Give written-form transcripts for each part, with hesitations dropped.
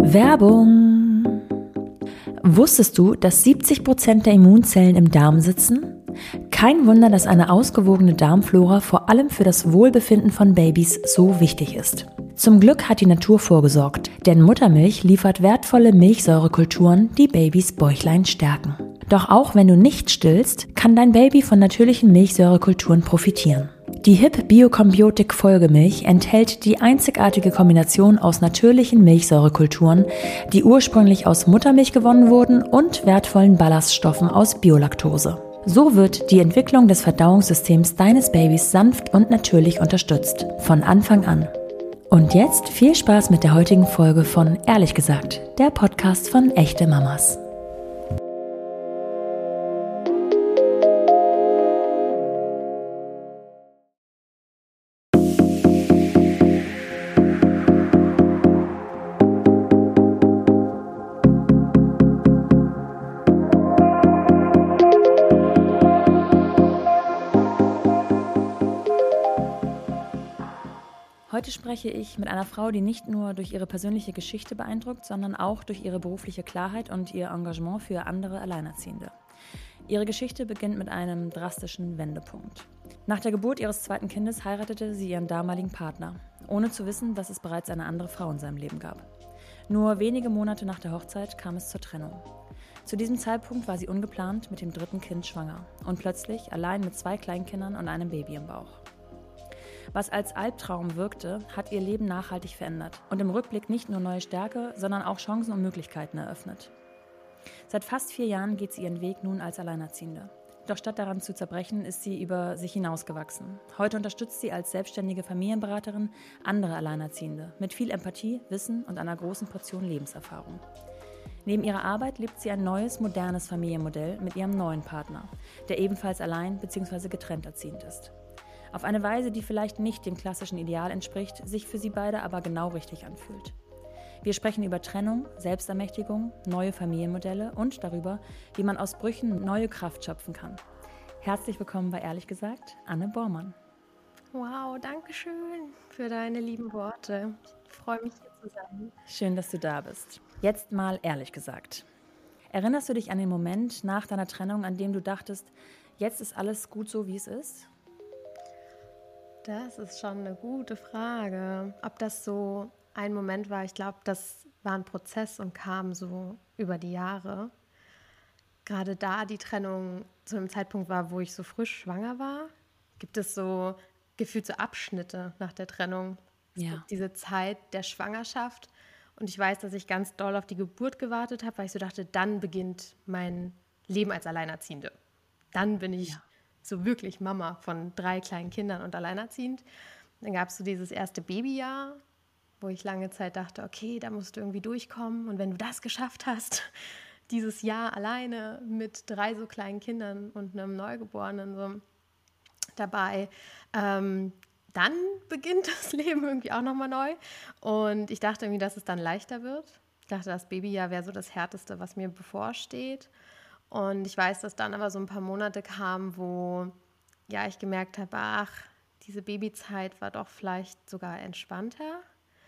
Werbung! Wusstest du, dass 70% der Immunzellen im Darm sitzen? Kein Wunder, dass eine ausgewogene Darmflora vor allem für das Wohlbefinden von Babys so wichtig ist. Zum Glück hat die Natur vorgesorgt, denn Muttermilch liefert wertvolle Milchsäurekulturen, die Babys Bäuchlein stärken. Doch auch wenn du nicht stillst, kann dein Baby von natürlichen Milchsäurekulturen profitieren. Die HIP Biokombiotik Folgemilch enthält die einzigartige Kombination aus natürlichen Milchsäurekulturen, die ursprünglich aus Muttermilch gewonnen wurden, und wertvollen Ballaststoffen aus Biolaktose. So wird die Entwicklung des Verdauungssystems deines Babys sanft und natürlich unterstützt, von Anfang an. Und jetzt viel Spaß mit der heutigen Folge von Ehrlich gesagt, der Podcast von echte Mamas. Heute spreche ich mit einer Frau, die nicht nur durch ihre persönliche Geschichte beeindruckt, sondern auch durch ihre berufliche Klarheit und ihr Engagement für andere Alleinerziehende. Ihre Geschichte beginnt mit einem drastischen Wendepunkt. Nach der Geburt ihres zweiten Kindes heiratete sie ihren damaligen Partner, ohne zu wissen, dass es bereits eine andere Frau in seinem Leben gab. Nur wenige Monate nach der Hochzeit kam es zur Trennung. Zu diesem Zeitpunkt war sie ungeplant mit dem dritten Kind schwanger und plötzlich allein mit 2 Kleinkindern und einem Baby im Bauch. Was als Albtraum wirkte, hat ihr Leben nachhaltig verändert und im Rückblick nicht nur neue Stärke, sondern auch Chancen und Möglichkeiten eröffnet. Seit fast 4 Jahren geht sie ihren Weg nun als Alleinerziehende. Doch statt daran zu zerbrechen, ist sie über sich hinausgewachsen. Heute unterstützt sie als selbstständige Familienberaterin andere Alleinerziehende mit viel Empathie, Wissen und einer großen Portion Lebenserfahrung. Neben ihrer Arbeit lebt sie ein neues, modernes Familienmodell mit ihrem neuen Partner, der ebenfalls allein bzw. getrennt erziehend ist. Auf eine Weise, die vielleicht nicht dem klassischen Ideal entspricht, sich für sie beide aber genau richtig anfühlt. Wir sprechen über Trennung, Selbstermächtigung, neue Familienmodelle und darüber, wie man aus Brüchen neue Kraft schöpfen kann. Herzlich willkommen bei Ehrlich gesagt, Anne Bormann. Wow, danke schön für deine lieben Worte. Ich freue mich, hier zu sein. Schön, dass du da bist. Jetzt mal ehrlich gesagt. Erinnerst du dich an den Moment nach deiner Trennung, an dem du dachtest, jetzt ist alles gut so, wie es ist? Das ist schon eine gute Frage. Ob das so ein Moment war, ich glaube, das war ein Prozess und kam so über die Jahre. Gerade da die Trennung zu einem Zeitpunkt war, wo ich so frisch schwanger war, gibt es so gefühlt so Abschnitte nach der Trennung. Es gibt diese Zeit der Schwangerschaft und ich weiß, dass ich ganz doll auf die Geburt gewartet habe, weil ich so dachte, dann beginnt mein Leben als Alleinerziehende. Dann bin ich so wirklich Mama von 3 kleinen Kindern und alleinerziehend. Dann gab es so dieses erste Babyjahr, wo ich lange Zeit dachte, okay, da musst du irgendwie durchkommen. Und wenn du das geschafft hast, dieses Jahr alleine mit 3 so kleinen Kindern und einem Neugeborenen so dabei, dann beginnt das Leben irgendwie auch nochmal neu. Und ich dachte irgendwie, dass es dann leichter wird. Ich dachte, das Babyjahr wäre so das Härteste, was mir bevorsteht. Und ich weiß, dass dann aber so ein paar Monate kamen, wo ich gemerkt habe, ach, diese Babyzeit war doch vielleicht sogar entspannter.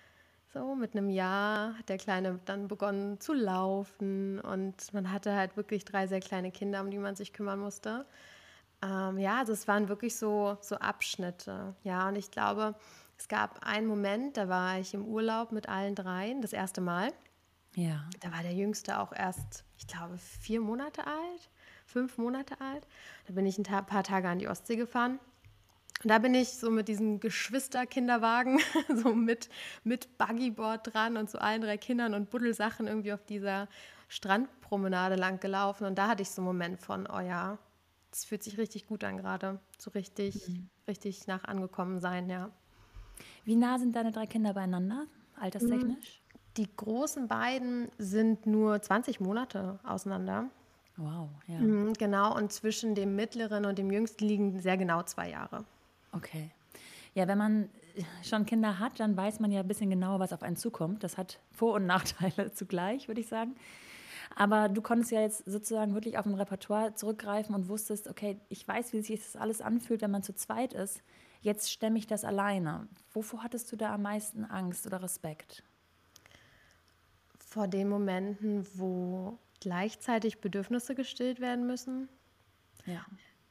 So mit einem Jahr hat der Kleine dann begonnen zu laufen und man hatte halt wirklich 3 sehr kleine Kinder, um die man sich kümmern musste. Also es waren wirklich so Abschnitte. Ja, und ich glaube, es gab einen Moment, da war ich im Urlaub mit allen 3, das erste Mal. Ja. Da war der Jüngste auch erst, ich glaube, 4 Monate alt, 5 Monate alt. Da bin ich ein paar Tage an die Ostsee gefahren. Und da bin ich so mit diesem Geschwisterkinderwagen, so mit Buggyboard dran und so allen 3 Kindern und Buddelsachen irgendwie auf dieser Strandpromenade lang gelaufen. Und da hatte ich so einen Moment von, oh ja, das fühlt sich richtig gut an gerade. So richtig nach angekommen sein, ja. Wie nah sind deine 3 Kinder beieinander, alterstechnisch? Die großen beiden sind nur 20 Monate auseinander. Wow, ja. Genau, und zwischen dem mittleren und dem jüngsten liegen sehr genau 2 Jahre. Okay. Ja, wenn man schon Kinder hat, dann weiß man ja ein bisschen genauer, was auf einen zukommt. Das hat Vor- und Nachteile zugleich, würde ich sagen. Aber du konntest ja jetzt sozusagen wirklich auf ein Repertoire zurückgreifen und wusstest, okay, ich weiß, wie sich das alles anfühlt, wenn man zu zweit ist. Jetzt stemme ich das alleine. Wovor hattest du da am meisten Angst oder Respekt? vor den Momenten, wo gleichzeitig Bedürfnisse gestillt werden müssen. Ja.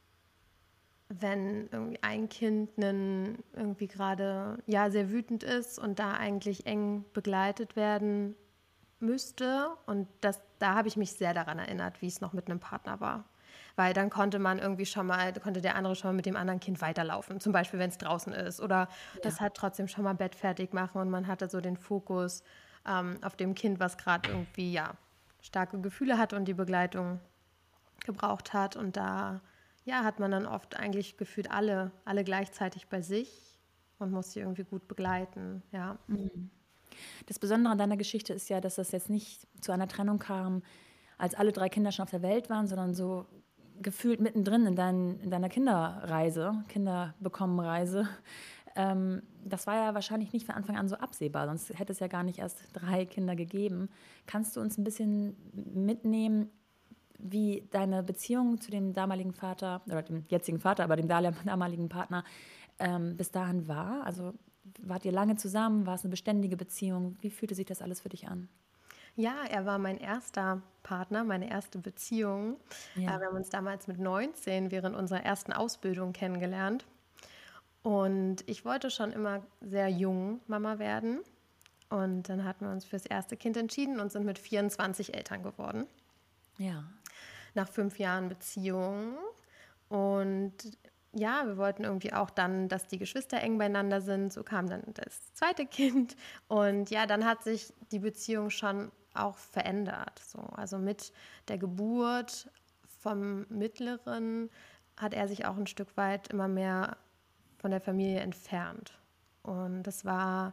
Wenn irgendwie ein Kind irgendwie gerade sehr wütend ist und da eigentlich eng begleitet werden müsste. Und da habe ich mich sehr daran erinnert, wie es noch mit einem Partner war. Weil dann konnte der andere schon mal mit dem anderen Kind weiterlaufen. Zum Beispiel, wenn es draußen ist. Oder das hat trotzdem schon mal Bett fertig machen und man hatte so den Fokus auf dem Kind, was gerade irgendwie starke Gefühle hat und die Begleitung gebraucht hat. Und da hat man dann oft eigentlich gefühlt alle gleichzeitig bei sich und muss sie irgendwie gut begleiten. Ja. Das Besondere an deiner Geschichte ist ja, dass das jetzt nicht zu einer Trennung kam, als alle 3 Kinder schon auf der Welt waren, sondern so gefühlt mittendrin in deiner Kinderbekommenreise. Das war ja wahrscheinlich nicht von Anfang an so absehbar, sonst hätte es ja gar nicht erst 3 Kinder gegeben. Kannst du uns ein bisschen mitnehmen, wie deine Beziehung zu dem damaligen Vater, oder dem jetzigen Vater, aber dem damaligen Partner, bis dahin war? Also wart ihr lange zusammen? War es eine beständige Beziehung? Wie fühlte sich das alles für dich an? Ja, er war mein erster Partner, meine erste Beziehung. Ja. Wir haben uns damals mit 19 während unserer ersten Ausbildung kennengelernt. Und ich wollte schon immer sehr jung Mama werden. Und dann hatten wir uns fürs erste Kind entschieden und sind mit 24 Eltern geworden. Ja. Nach 5 Jahren Beziehung. Und ja, wir wollten irgendwie auch dann, dass die Geschwister eng beieinander sind. So kam dann das zweite Kind. Und ja, dann hat sich die Beziehung schon auch verändert. So. Also mit der Geburt vom Mittleren hat er sich auch ein Stück weit immer mehr von der Familie entfernt. Und das war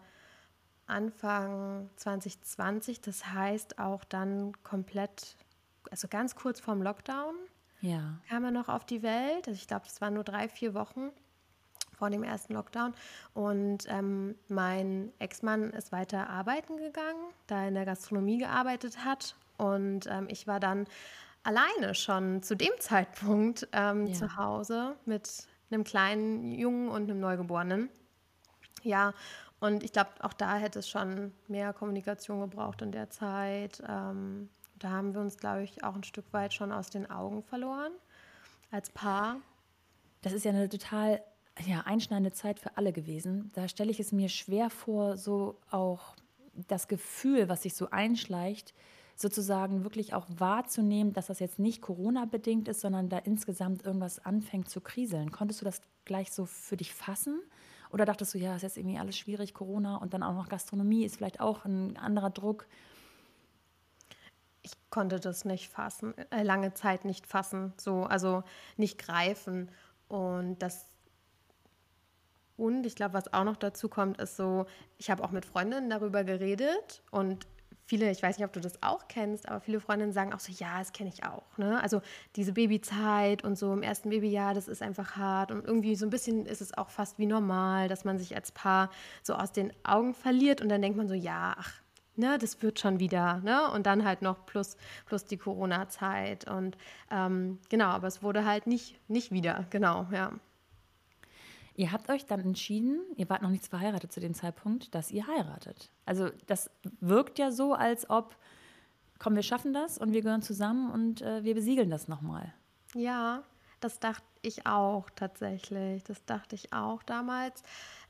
Anfang 2020, das heißt auch dann komplett, also ganz kurz vorm Lockdown, kam er noch auf die Welt. Also ich glaube, das waren nur 3-4 Wochen vor dem ersten Lockdown. Und mein Ex-Mann ist weiter arbeiten gegangen, da er in der Gastronomie gearbeitet hat. Und ich war dann alleine schon zu dem Zeitpunkt zu Hause mit einem kleinen Jungen und einem Neugeborenen. Ja, und ich glaube, auch da hätte es schon mehr Kommunikation gebraucht in der Zeit. Da haben wir uns, glaube ich, auch ein Stück weit schon aus den Augen verloren als Paar. Das ist ja eine total einschneidende Zeit für alle gewesen. Da stelle ich es mir schwer vor, so auch das Gefühl, was sich so einschleicht, sozusagen wirklich auch wahrzunehmen, dass das jetzt nicht Corona-bedingt ist, sondern da insgesamt irgendwas anfängt zu kriseln. Konntest du das gleich so für dich fassen? Oder dachtest du, ja, ist jetzt irgendwie alles schwierig, Corona und dann auch noch Gastronomie ist vielleicht auch ein anderer Druck? Ich konnte das nicht fassen, lange Zeit nicht fassen, also nicht greifen. Und ich glaube, was auch noch dazu kommt, ist so, ich habe auch mit Freundinnen darüber geredet und viele, ich weiß nicht, ob du das auch kennst, aber viele Freundinnen sagen auch so, ja, das kenne ich auch. Ne? Also diese Babyzeit und so im ersten Babyjahr, das ist einfach hart und irgendwie so ein bisschen ist es auch fast wie normal, dass man sich als Paar so aus den Augen verliert und dann denkt man so, ja, ach, ne, das wird schon wieder, ne? Und dann halt noch plus die Corona-Zeit und genau, aber es wurde halt nicht wieder, genau, ja. Ihr habt euch dann entschieden, ihr wart noch nicht verheiratet zu dem Zeitpunkt, dass ihr heiratet. Also das wirkt ja so, als ob, komm, wir schaffen das und wir gehören zusammen und wir besiegeln das nochmal. Ja, das dachte ich auch tatsächlich. Das dachte ich auch damals.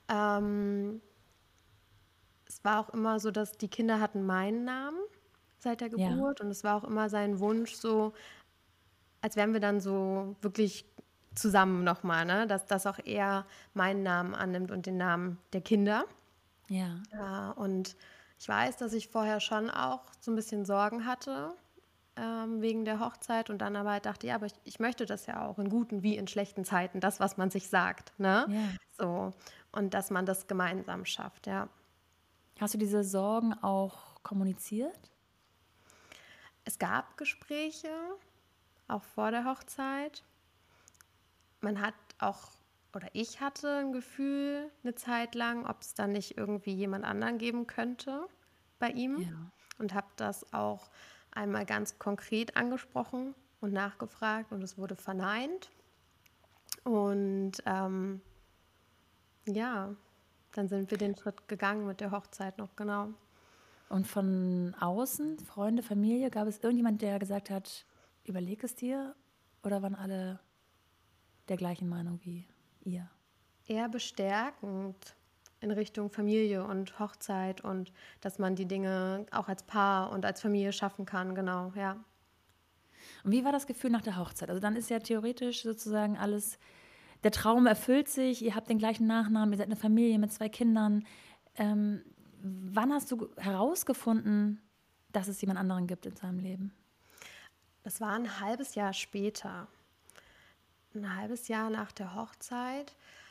Es war auch immer so, dass die Kinder hatten meinen Namen seit der Geburt und es war auch immer sein Wunsch so, als wären wir dann so wirklich zusammen nochmal, ne? Dass auch er meinen Namen annimmt und den Namen der Kinder. Ja, und ich weiß, dass ich vorher schon auch so ein bisschen Sorgen hatte wegen der Hochzeit und dann aber halt dachte, ja, aber ich möchte das ja auch in guten wie in schlechten Zeiten, das, was man sich sagt, ne? Ja. So, und dass man das gemeinsam schafft, ja. Hast du diese Sorgen auch kommuniziert? Es gab Gespräche, auch vor der Hochzeit. Man hat auch, oder ich hatte ein Gefühl eine Zeit lang, ob es dann nicht irgendwie jemand anderen geben könnte bei ihm. Ja. Und habe das auch einmal ganz konkret angesprochen und nachgefragt und es wurde verneint. Und ja, dann sind wir den Schritt gegangen mit der Hochzeit noch, genau. Und von außen, Freunde, Familie, gab es irgendjemand, der gesagt hat, überleg es dir? Oder waren alle der gleichen Meinung wie ihr? Eher bestärkend in Richtung Familie und Hochzeit und dass man die Dinge auch als Paar und als Familie schaffen kann, genau, ja. Und wie war das Gefühl nach der Hochzeit? Also dann ist ja theoretisch sozusagen alles, der Traum erfüllt sich, ihr habt den gleichen Nachnamen, ihr seid eine Familie mit 2 Kindern. Wann hast du herausgefunden, dass es jemand anderen gibt in seinem Leben? Das war ein halbes Jahr später, ein halbes Jahr nach der Hochzeit.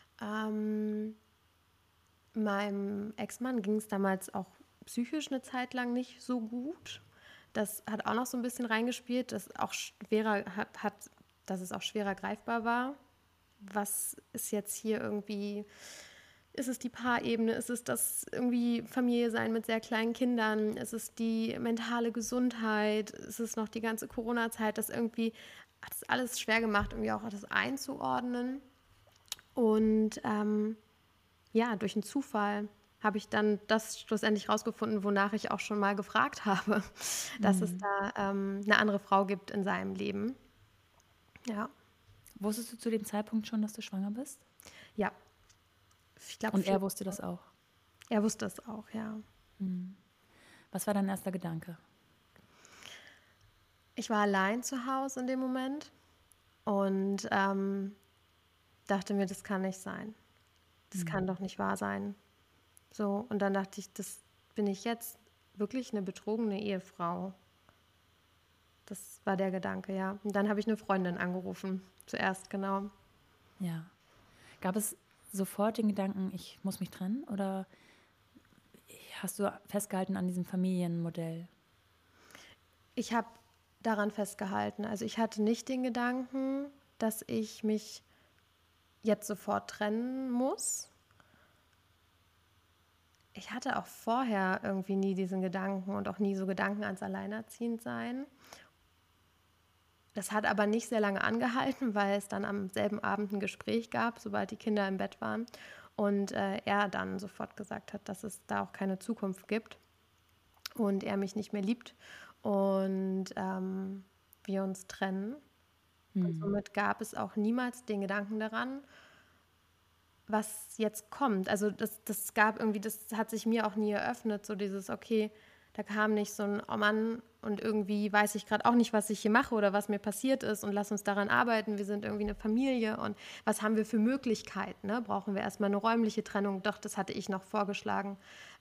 Meinem Ex-Mann ging es damals auch psychisch eine Zeit lang nicht so gut. Das hat auch noch so ein bisschen reingespielt, dass dass es auch schwerer greifbar war. Was ist jetzt hier irgendwie, ist es die Paarebene, ist es das irgendwie Familie sein mit sehr kleinen Kindern, ist es die mentale Gesundheit, ist es noch die ganze Corona-Zeit, das irgendwie hat es alles schwer gemacht, irgendwie auch das einzuordnen. Und ja, durch einen Zufall habe ich dann das schlussendlich rausgefunden, wonach ich auch schon mal gefragt habe, dass es da eine andere Frau gibt in seinem Leben. Ja, Wusstest du zu dem Zeitpunkt schon, dass du schwanger bist? ja. Ich glaube, Und er wusste das auch. er wusste es auch, ja. Was war dein erster Gedanke? Ich war allein zu Hause in dem Moment und dachte mir, das kann nicht sein. Das kann doch nicht wahr sein. So, und dann dachte ich, das bin ich jetzt wirklich eine betrogene Ehefrau. Das war der Gedanke, ja. Und dann habe ich eine Freundin angerufen, zuerst, genau. Ja. Gab es sofort den Gedanken, ich muss mich trennen? Oder hast du festgehalten an diesem Familienmodell? Ich habe daran festgehalten. Also ich hatte nicht den Gedanken, dass ich mich jetzt sofort trennen muss. Ich hatte auch vorher irgendwie nie diesen Gedanken und auch nie so Gedanken ans Alleinerziehendsein. Das hat aber nicht sehr lange angehalten, weil es dann am selben Abend ein Gespräch gab, sobald die Kinder im Bett waren. Und er dann sofort gesagt hat, dass es da auch keine Zukunft gibt und er mich nicht mehr liebt und wir uns trennen. Und somit gab es auch niemals den Gedanken daran, was jetzt kommt. Also das gab irgendwie, das hat sich mir auch nie eröffnet, so dieses, okay, da kam nicht so ein, oh Mann, und irgendwie weiß ich gerade auch nicht, was ich hier mache oder was mir passiert ist und lass uns daran arbeiten, wir sind irgendwie eine Familie und was haben wir für Möglichkeiten, ne? Brauchen wir erstmal eine räumliche Trennung? Doch, das hatte ich noch vorgeschlagen.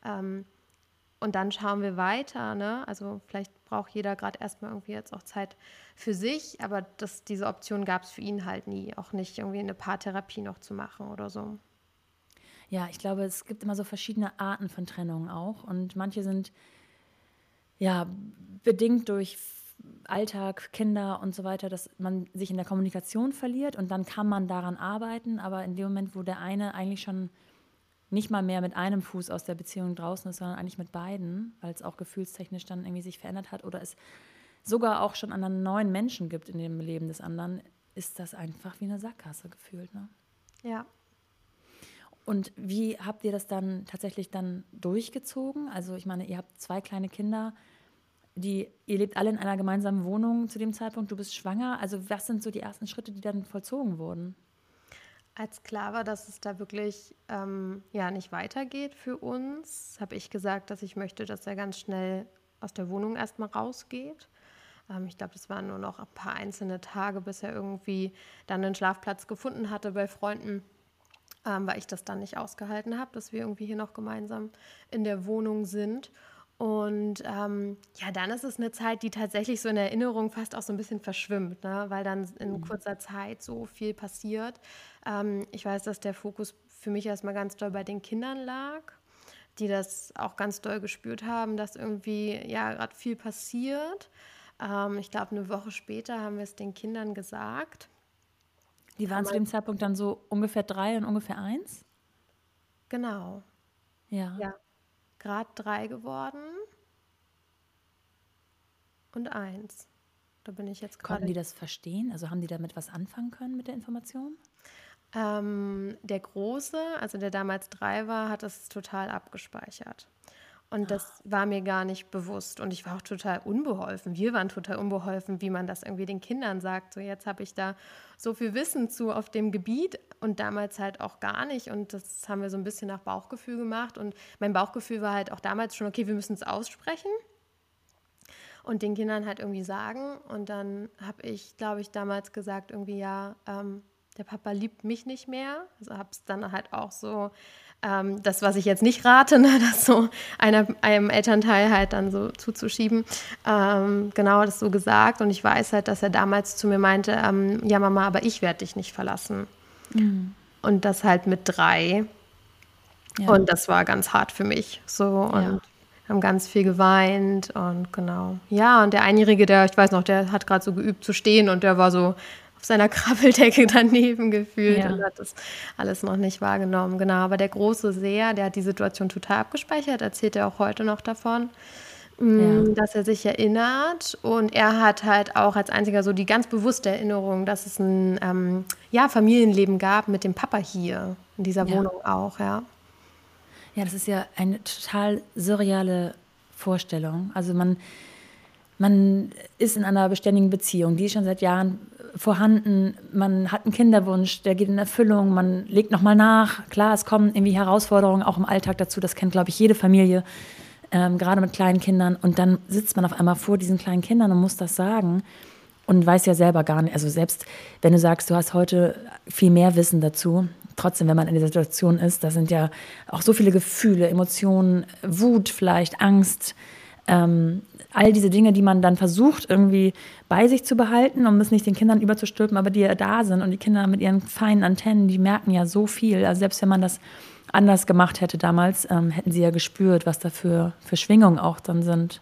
Und dann schauen wir weiter, ne? Also vielleicht braucht jeder gerade erstmal irgendwie jetzt auch Zeit für sich, aber diese Option gab es für ihn halt nie, auch nicht irgendwie eine Paartherapie noch zu machen oder so. Ja, ich glaube, es gibt immer so verschiedene Arten von Trennungen auch. Und manche sind ja bedingt durch Alltag, Kinder und so weiter, dass man sich in der Kommunikation verliert und dann kann man daran arbeiten. Aber in dem Moment, wo der eine eigentlich schon nicht mal mehr mit einem Fuß aus der Beziehung draußen ist, sondern eigentlich mit beiden, weil es auch gefühlstechnisch dann irgendwie sich verändert hat oder es sogar auch schon einen neuen Menschen gibt in dem Leben des anderen, ist das einfach wie eine Sackgasse gefühlt. Ne? Ja. Und wie habt ihr das dann tatsächlich dann durchgezogen? Also ich meine, ihr habt 2 kleine Kinder, ihr lebt alle in einer gemeinsamen Wohnung zu dem Zeitpunkt, du bist schwanger. Also was sind so die ersten Schritte, die dann vollzogen wurden? Als klar war, dass es da wirklich ja, nicht weitergeht für uns, habe ich gesagt, dass ich möchte, dass er ganz schnell aus der Wohnung erstmal rausgeht. Ich glaube, das waren nur noch ein paar einzelne Tage, bis er irgendwie dann einen Schlafplatz gefunden hatte bei Freunden, weil ich das dann nicht ausgehalten habe, dass wir irgendwie hier noch gemeinsam in der Wohnung sind. Und ja, dann ist es eine Zeit, die tatsächlich so in Erinnerung fast auch so ein bisschen verschwimmt, ne? Weil dann in kurzer Zeit so viel passiert. Ich weiß, dass der Fokus für mich erstmal ganz doll bei den Kindern lag, die das auch ganz doll gespürt haben, dass irgendwie ja gerade viel passiert. Ich glaube, eine Woche später haben wir es den Kindern gesagt. Die waren zu dem Zeitpunkt dann so ungefähr 3 und ungefähr 1? Genau, Ja. ja, gerade 3 geworden und 1. Da bin ich jetzt Konnten gerade. die das verstehen? Also haben die damit was anfangen können mit der Information? Der Große, also der damals 3 war, hat es total abgespeichert. Und das war mir gar nicht bewusst. Und ich war auch total unbeholfen. Wir waren total unbeholfen, wie man das irgendwie den Kindern sagt. So, jetzt habe ich da so viel Wissen zu auf dem Gebiet und damals halt auch gar nicht. Und das haben wir so ein bisschen nach Bauchgefühl gemacht. Und mein Bauchgefühl war halt auch damals schon, okay, wir müssen es aussprechen und den Kindern halt irgendwie sagen. Und dann habe ich, glaube ich, damals gesagt, irgendwie, ja, der Papa liebt mich nicht mehr. Also habe es dann halt auch so, das, was ich jetzt nicht rate, ne, das so einem Elternteil halt dann so zuzuschieben, genau das so gesagt. Und ich weiß halt, dass er damals zu mir meinte, ja Mama, aber ich werde dich nicht verlassen. Mhm. Und das halt mit 3. Ja. Und das war ganz hart für mich. So und haben ganz viel geweint und genau. Ja, und der Einjährige, ich weiß noch, der hat gerade so geübt zu stehen und der war so auf seiner Krabbeldecke daneben gefühlt und hat das alles noch nicht wahrgenommen. Genau, aber der Große der hat die Situation total abgespeichert, erzählt er auch heute noch davon, dass er sich erinnert und er hat halt auch als einziger so die ganz bewusste Erinnerung, dass es ein Familienleben gab mit dem Papa hier in dieser Wohnung auch, Ja, das ist ja eine total surreale Vorstellung. Also man ist in einer beständigen Beziehung, die ist schon seit Jahren vorhanden. Man hat einen Kinderwunsch, der geht in Erfüllung. Man legt nochmal nach. Klar, es kommen irgendwie Herausforderungen auch im Alltag dazu. Das kennt, glaube ich, jede Familie, gerade mit kleinen Kindern. Und dann sitzt man auf einmal vor diesen kleinen Kindern und muss das sagen und weiß ja selber gar nicht. Also selbst wenn du sagst, du hast heute viel mehr Wissen dazu, trotzdem, wenn man in dieser Situation ist, da sind ja auch so viele Gefühle, Emotionen, Wut vielleicht, Angst, all diese Dinge, die man dann versucht irgendwie bei sich zu behalten, um es nicht den Kindern überzustülpen, aber die ja da sind und die Kinder mit ihren feinen Antennen, die merken ja so viel. Also selbst wenn man das anders gemacht hätte damals, hätten sie ja gespürt, was da für Schwingungen auch dann sind.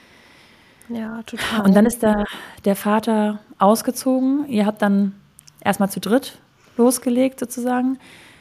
Ja, total. Und dann ist der Vater ausgezogen. Ihr habt dann erstmal zu dritt losgelegt sozusagen.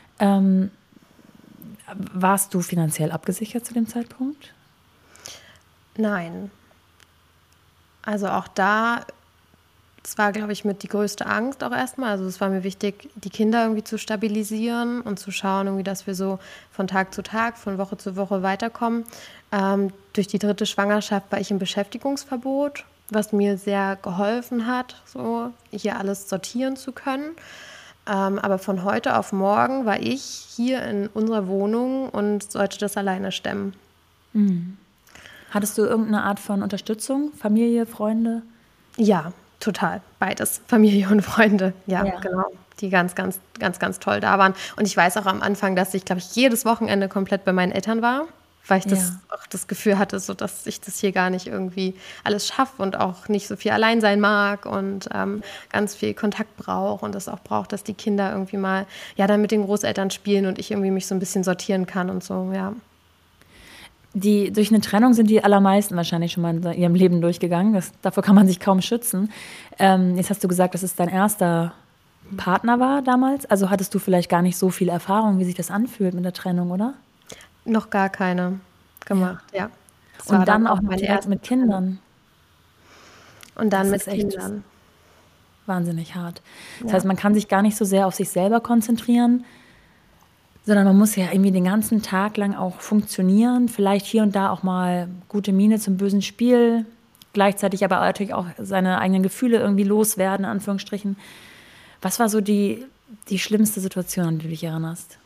Warst du finanziell abgesichert zu dem Zeitpunkt? Nein. Also auch da, das war, glaube ich, mit die größte Angst auch erstmal. Also es war mir wichtig, die Kinder irgendwie zu stabilisieren und zu schauen, irgendwie, dass wir so von Tag zu Tag, von Woche zu Woche weiterkommen. Durch die 3. Schwangerschaft war ich im Beschäftigungsverbot, was mir sehr geholfen hat, so hier alles sortieren zu können. Aber von heute auf morgen war ich hier in unserer Wohnung und sollte das alleine stemmen. Mhm. Hattest du irgendeine Art von Unterstützung? Familie, Freunde? Ja, total. Beides. Familie und Freunde. Ja, genau. Die ganz, ganz, ganz, ganz toll da waren. Und ich weiß auch am Anfang, dass ich, glaube ich, jedes Wochenende komplett bei meinen Eltern war, weil ich auch das Gefühl hatte, so dass ich das hier gar nicht irgendwie alles schaffe und auch nicht so viel allein sein mag und ganz viel Kontakt brauche und das auch braucht, dass die Kinder irgendwie mal dann mit den Großeltern spielen und ich irgendwie mich so ein bisschen sortieren kann und so, ja. Durch eine Trennung sind die allermeisten wahrscheinlich schon mal in ihrem Leben durchgegangen. Davor kann man sich kaum schützen. Jetzt hast du gesagt, dass es dein erster Partner war damals. Also hattest du vielleicht gar nicht so viel Erfahrung, wie sich das anfühlt mit der Trennung, oder? Noch gar keine gemacht, ja. Und dann auch noch direkt mit Kindern. Und dann mit Kindern. Wahnsinnig hart. Das heißt, man kann sich gar nicht so sehr auf sich selber konzentrieren, sondern man muss ja irgendwie den ganzen Tag lang auch funktionieren, vielleicht hier und da auch mal gute Miene zum bösen Spiel, gleichzeitig aber natürlich auch seine eigenen Gefühle irgendwie loswerden, in Anführungsstrichen. Was war so die schlimmste Situation, an die du dich erinnerst?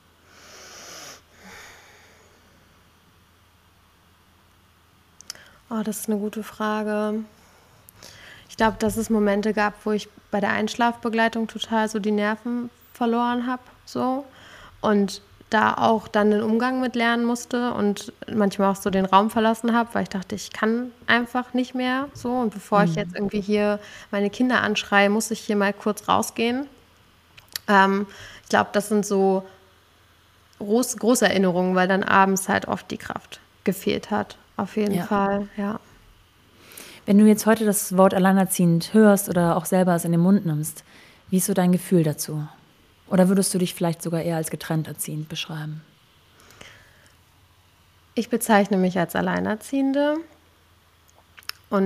Oh, das ist eine gute Frage. Ich glaube, dass es Momente gab, wo ich bei der Einschlafbegleitung total so die Nerven verloren habe, so. Und da auch dann den Umgang mit lernen musste und manchmal auch so den Raum verlassen habe, weil ich dachte, ich kann einfach nicht mehr so. Und bevor ich jetzt irgendwie hier meine Kinder anschreie, muss ich hier mal kurz rausgehen. Ich glaube, das sind so große Erinnerungen, weil dann abends halt oft die Kraft gefehlt hat. Auf jeden Fall, ja. Wenn du jetzt heute das Wort alleinerziehend hörst oder auch selber es in den Mund nimmst, wie ist so dein Gefühl dazu? Oder würdest du dich vielleicht sogar eher als getrennt erziehend beschreiben? Ich bezeichne mich als Alleinerziehende und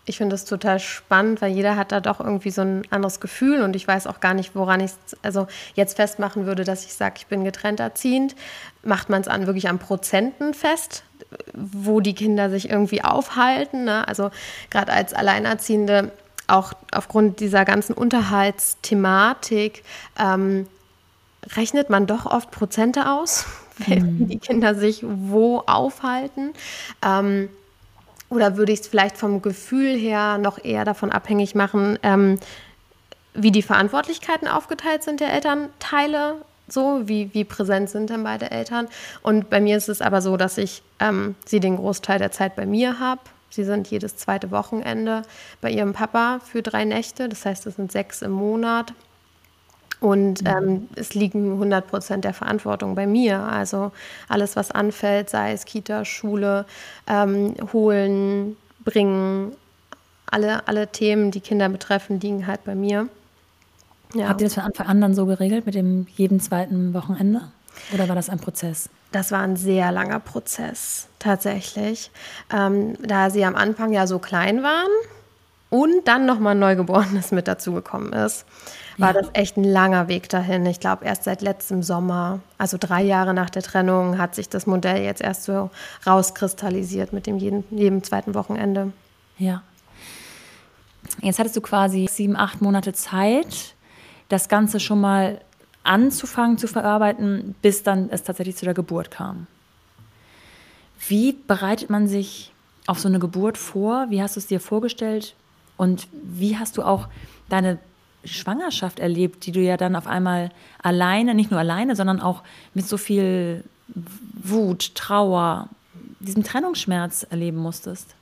Ich finde das total spannend, weil jeder hat da doch irgendwie so ein anderes Gefühl und ich weiß auch gar nicht, woran ich es also jetzt festmachen würde, dass ich sage, ich bin getrennt erziehend. Macht man es wirklich an Prozenten fest, wo die Kinder sich irgendwie aufhalten, ne? Also gerade als Alleinerziehende, auch aufgrund dieser ganzen Unterhaltsthematik, rechnet man doch oft Prozente aus, wie die Kinder sich wo aufhalten. Oder würde ich es vielleicht vom Gefühl her noch eher davon abhängig machen, wie die Verantwortlichkeiten aufgeteilt sind der Elternteile, so wie präsent sind denn beide Eltern. Und bei mir ist es aber so, dass ich sie den Großteil der Zeit bei mir habe. Sie sind jedes zweite Wochenende bei ihrem Papa für 3 Nächte. Das heißt, es sind 6 im Monat. Und es liegen 100% der Verantwortung bei mir. Also alles, was anfällt, sei es Kita, Schule, holen, bringen, alle Themen, die Kinder betreffen, liegen halt bei mir. Ja. Habt ihr das von Anfang an dann so geregelt mit dem jedem zweiten Wochenende? Oder war das ein Prozess? Das war ein sehr langer Prozess, tatsächlich. Da sie am Anfang ja so klein waren und dann nochmal ein Neugeborenes mit dazugekommen ist, war das echt ein langer Weg dahin. Ich glaube, erst seit letztem Sommer, also 3 Jahre nach der Trennung, hat sich das Modell jetzt erst so rauskristallisiert mit dem jedem zweiten Wochenende. Ja. Jetzt hattest du quasi 7, 8 Monate Zeit, das Ganze schon mal anzufangen zu verarbeiten, bis dann es tatsächlich zu der Geburt kam. Wie bereitet man sich auf so eine Geburt vor? Wie hast du es dir vorgestellt? Und wie hast du auch deine Schwangerschaft erlebt, die du ja dann auf einmal alleine, nicht nur alleine, sondern auch mit so viel Wut, Trauer, diesem Trennungsschmerz erleben musstest?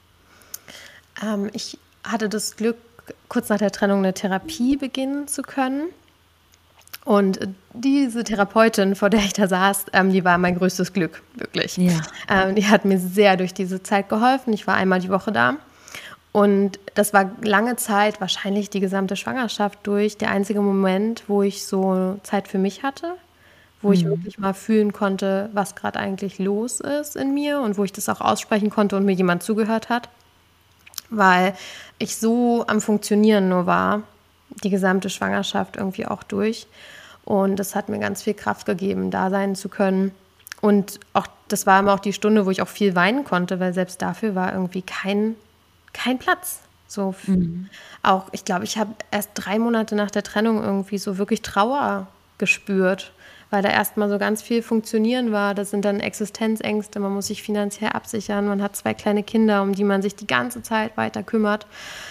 Ich hatte das Glück, kurz nach der Trennung eine Therapie beginnen zu können. Und diese Therapeutin, vor der ich da saß, die war mein größtes Glück, wirklich. Ja. Die hat mir sehr durch diese Zeit geholfen. Ich war einmal die Woche da. Und das war lange Zeit, wahrscheinlich die gesamte Schwangerschaft durch, der einzige Moment, wo ich so Zeit für mich hatte, wo ich wirklich mal fühlen konnte, was gerade eigentlich los ist in mir und wo ich das auch aussprechen konnte und mir jemand zugehört hat, weil ich so am Funktionieren nur war, die gesamte Schwangerschaft irgendwie auch durch. Und das hat mir ganz viel Kraft gegeben, da sein zu können. Und auch das war immer auch die Stunde, wo ich auch viel weinen konnte, weil selbst dafür war irgendwie kein Platz. So auch, ich glaube, ich habe erst 3 Monate nach der Trennung irgendwie so wirklich Trauer gespürt, weil da erstmal so ganz viel Funktionieren war. Das sind dann Existenzängste, man muss sich finanziell absichern, man hat 2 kleine Kinder, um die man sich die ganze Zeit weiter kümmert.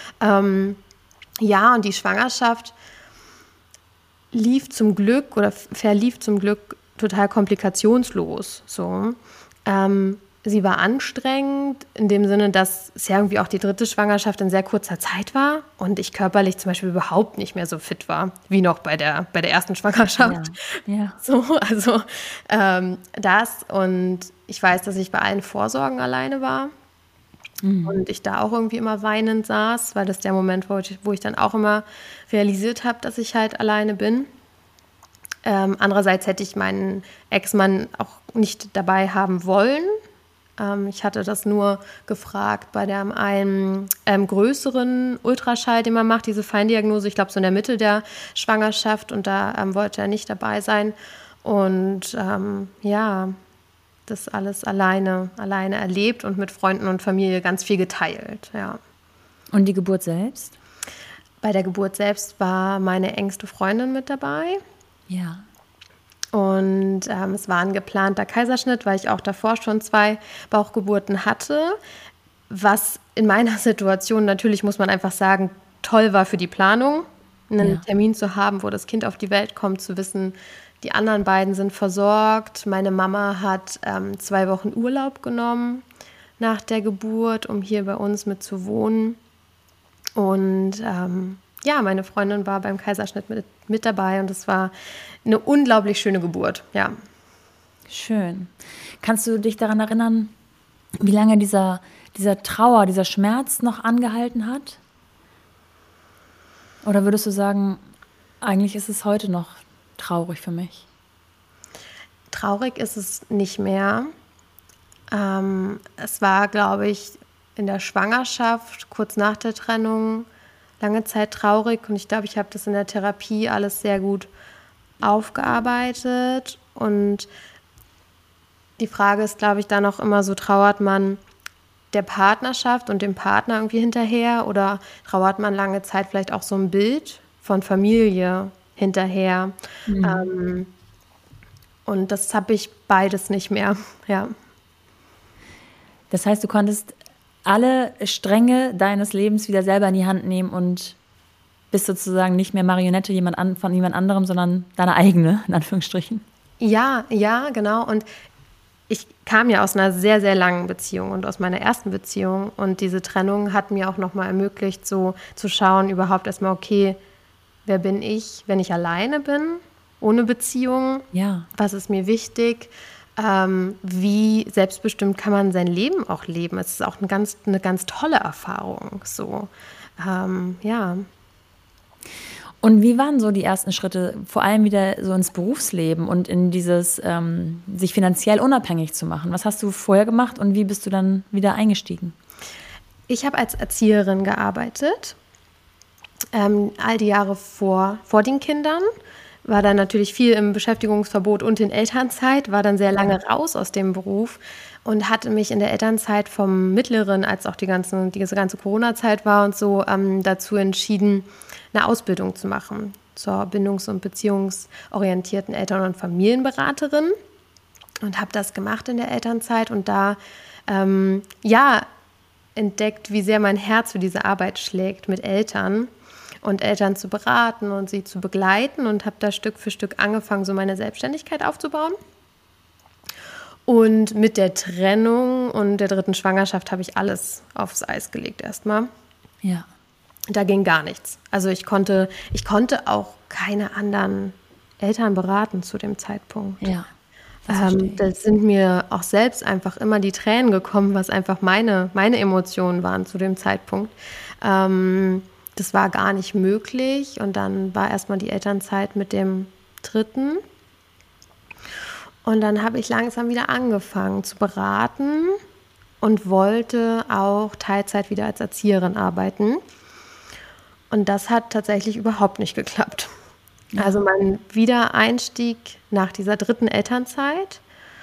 Ja, und die Schwangerschaft lief zum Glück oder verlief zum Glück total komplikationslos. So. Sie war anstrengend in dem Sinne, dass es ja irgendwie auch die 3. Schwangerschaft in sehr kurzer Zeit war und ich körperlich zum Beispiel überhaupt nicht mehr so fit war, wie noch bei der ersten Schwangerschaft. Ja. So, also das und ich weiß, dass ich bei allen Vorsorgen alleine war und ich da auch irgendwie immer weinend saß, weil das der Moment war, wo ich dann auch immer realisiert habe, dass ich halt alleine bin. Andererseits hätte ich meinen Ex-Mann auch nicht dabei haben wollen. Ich hatte das nur gefragt bei dem einen größeren Ultraschall, den man macht, diese Feindiagnose, ich glaube so in der Mitte der Schwangerschaft und da wollte er nicht dabei sein und ja, das alles alleine erlebt und mit Freunden und Familie ganz viel geteilt, ja. Und die Geburt selbst? Bei der Geburt selbst war meine engste Freundin mit dabei. Ja. Und es war ein geplanter Kaiserschnitt, weil ich auch davor schon 2 Bauchgeburten hatte, was in meiner Situation natürlich, muss man einfach sagen, toll war für die Planung, einen Termin zu haben, wo das Kind auf die Welt kommt, zu wissen, die anderen beiden sind versorgt. Meine Mama hat 2 Wochen Urlaub genommen nach der Geburt, um hier bei uns mit zu wohnen. Und ja, meine Freundin war beim Kaiserschnitt mit dabei und es war eine unglaublich schöne Geburt, ja. Schön. Kannst du dich daran erinnern, wie lange dieser Trauer, dieser Schmerz noch angehalten hat? Oder würdest du sagen, eigentlich ist es heute noch traurig für mich? Traurig ist es nicht mehr. Es war, glaube ich, in der Schwangerschaft, kurz nach der Trennung, lange Zeit traurig. Und ich glaube, ich habe das in der Therapie alles sehr gut aufgearbeitet. Und die Frage ist, glaube ich, dann auch immer so, trauert man der Partnerschaft und dem Partner irgendwie hinterher oder trauert man lange Zeit vielleicht auch so ein Bild von Familie hinterher? Und das habe ich beides nicht mehr, ja. Das heißt, du konntest alle Stränge deines Lebens wieder selber in die Hand nehmen und bist sozusagen nicht mehr Marionette von jemand anderem, sondern deine eigene, in Anführungsstrichen. Ja, genau. Und ich kam ja aus einer sehr, sehr langen Beziehung und aus meiner ersten Beziehung. Und diese Trennung hat mir auch nochmal ermöglicht, so zu schauen, überhaupt erstmal, okay, wer bin ich, wenn ich alleine bin, ohne Beziehung? Ja. Was ist mir wichtig? Wie selbstbestimmt kann man sein Leben auch leben? Es ist auch eine ganz tolle Erfahrung. So, ja. Und wie waren so die ersten Schritte, vor allem wieder so ins Berufsleben und in dieses, sich finanziell unabhängig zu machen? Was hast du vorher gemacht und wie bist du dann wieder eingestiegen? Ich habe als Erzieherin gearbeitet, all die Jahre vor den Kindern. War dann natürlich viel im Beschäftigungsverbot und in Elternzeit, war dann sehr lange raus aus dem Beruf und hatte mich in der Elternzeit vom Mittleren, als auch diese ganze Corona-Zeit war und so, dazu entschieden, eine Ausbildung zu machen zur bindungs- und beziehungsorientierten Eltern- und Familienberaterin und habe das gemacht in der Elternzeit und da entdeckt, wie sehr mein Herz für diese Arbeit schlägt mit Eltern und Eltern zu beraten und sie zu begleiten und habe da Stück für Stück angefangen, so meine Selbstständigkeit aufzubauen. Und mit der Trennung und der 3. Schwangerschaft habe ich alles aufs Eis gelegt erstmal. Ja. Da ging gar nichts. Also ich konnte auch keine anderen Eltern beraten zu dem Zeitpunkt. Ja. Da sind mir auch selbst einfach immer die Tränen gekommen, was einfach meine Emotionen waren zu dem Zeitpunkt. Das war gar nicht möglich und dann war erstmal die Elternzeit mit dem 3. Und dann habe ich langsam wieder angefangen zu beraten und wollte auch Teilzeit wieder als Erzieherin arbeiten. Und das hat tatsächlich überhaupt nicht geklappt. Ja. Also mein Wiedereinstieg nach dieser 3. Elternzeit,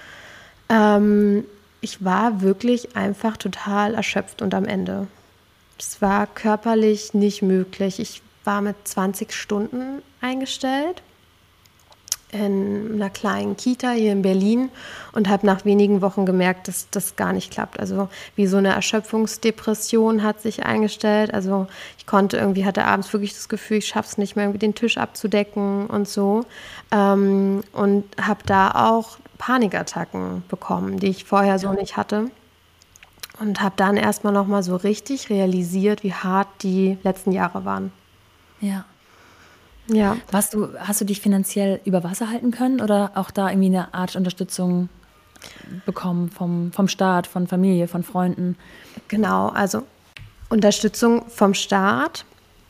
ich war wirklich einfach total erschöpft und am Ende. Es war körperlich nicht möglich. Ich war mit 20 Stunden eingestellt in einer kleinen Kita hier in Berlin und habe nach wenigen Wochen gemerkt, dass das gar nicht klappt. Also wie so eine Erschöpfungsdepression hat sich eingestellt. Also ich hatte abends wirklich das Gefühl, ich schaffe es nicht mehr, irgendwie den Tisch abzudecken und so. Und habe da auch Panikattacken bekommen, die ich vorher so nicht hatte. Und habe dann erstmal nochmal so richtig realisiert, wie hart die letzten Jahre waren. Ja. Ja. Hast du dich finanziell über Wasser halten können oder auch da irgendwie eine Art Unterstützung bekommen vom Staat, von Familie, von Freunden? Genau, also Unterstützung vom Staat.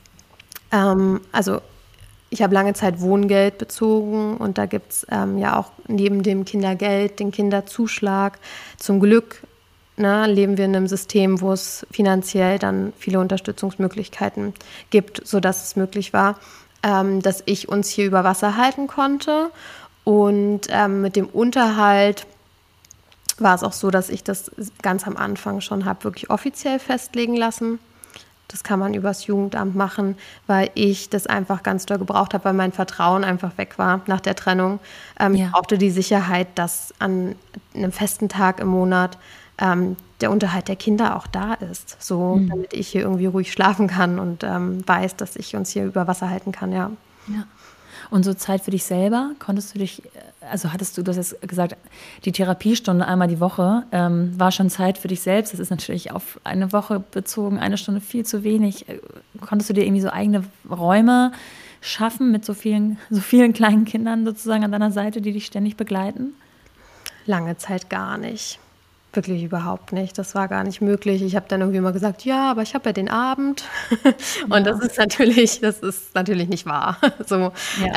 Also ich habe lange Zeit Wohngeld bezogen und da gibt es ja auch neben dem Kindergeld den Kinderzuschlag. Zum Glück leben wir in einem System, wo es finanziell dann viele Unterstützungsmöglichkeiten gibt, sodass es möglich war, dass ich uns hier über Wasser halten konnte. Und mit dem Unterhalt war es auch so, dass ich das ganz am Anfang schon habe wirklich offiziell festlegen lassen. Das kann man übers Jugendamt machen, weil ich das einfach ganz doll gebraucht habe, weil mein Vertrauen einfach weg war nach der Trennung. Ich brauchte die Sicherheit, dass an einem festen Tag im Monat der Unterhalt der Kinder auch da ist, so damit ich hier irgendwie ruhig schlafen kann und weiß, dass ich uns hier über Wasser halten kann, ja. Und so Zeit für dich selber, konntest du dich, also hattest du, du hast jetzt gesagt, die Therapiestunde einmal die Woche, war schon Zeit für dich selbst, das ist natürlich auf eine Woche bezogen, eine Stunde viel zu wenig. Konntest du dir irgendwie so eigene Räume schaffen mit so vielen kleinen Kindern sozusagen an deiner Seite, die dich ständig begleiten? Lange Zeit gar nicht. Wirklich überhaupt nicht. Das war gar nicht möglich. Ich habe dann irgendwie immer gesagt, ja, aber ich habe ja den Abend. Und das ist natürlich nicht wahr. So,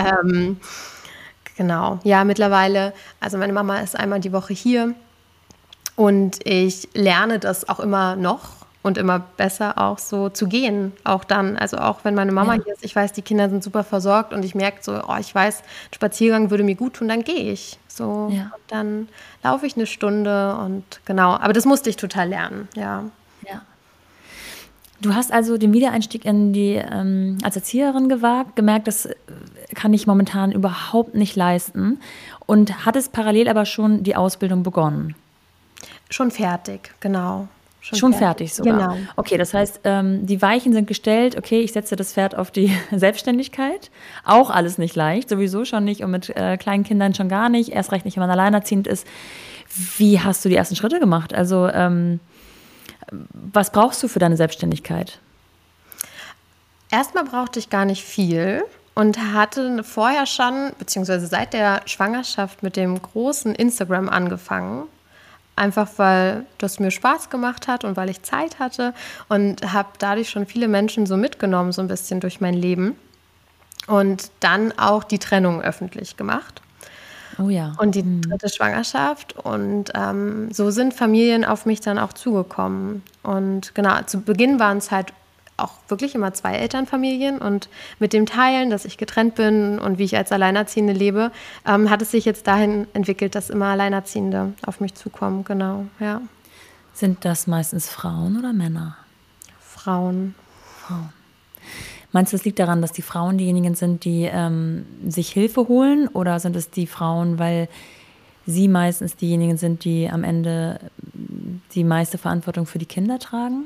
genau. Ja, mittlerweile, also meine Mama ist einmal die Woche hier und ich lerne das auch immer noch und immer besser auch so zu gehen, auch dann. Also auch wenn meine Mama hier ist, ich weiß, die Kinder sind super versorgt und ich merke so, oh, ich weiß, ein Spaziergang würde mir gut tun, dann gehe ich. So, und dann laufe ich eine Stunde und genau. Aber das musste ich total lernen, ja. Ja. Du hast also den Wiedereinstieg in die als Erzieherin gewagt, gemerkt, das kann ich momentan überhaupt nicht leisten und hattest parallel aber schon die Ausbildung begonnen. Schon fertig, genau. Schon fertig sogar. Genau. Okay, das heißt, die Weichen sind gestellt. Okay, ich setze das Pferd auf die Selbstständigkeit. Auch alles nicht leicht, sowieso schon nicht und mit kleinen Kindern schon gar nicht. Erst recht nicht, wenn man alleinerziehend ist. Wie hast du die ersten Schritte gemacht? Also was brauchst du für deine Selbstständigkeit? Erstmal brauchte ich gar nicht viel und hatte vorher schon, beziehungsweise seit der Schwangerschaft mit dem großen Instagram angefangen. Einfach weil das mir Spaß gemacht hat und weil ich Zeit hatte und habe dadurch schon viele Menschen so mitgenommen, so ein bisschen durch mein Leben. Und dann auch die Trennung öffentlich gemacht. Oh ja. Und die dritte Schwangerschaft. Und so sind Familien auf mich dann auch zugekommen. Und genau, zu Beginn waren es halt auch wirklich immer 2 Elternfamilien. Und mit dem Teilen, dass ich getrennt bin und wie ich als Alleinerziehende lebe, hat es sich jetzt dahin entwickelt, dass immer Alleinerziehende auf mich zukommen. Genau, ja. Sind das meistens Frauen oder Männer? Frauen. Meinst du, es liegt daran, dass die Frauen diejenigen sind, die sich Hilfe holen? Oder sind es die Frauen, weil sie meistens diejenigen sind, die am Ende die meiste Verantwortung für die Kinder tragen?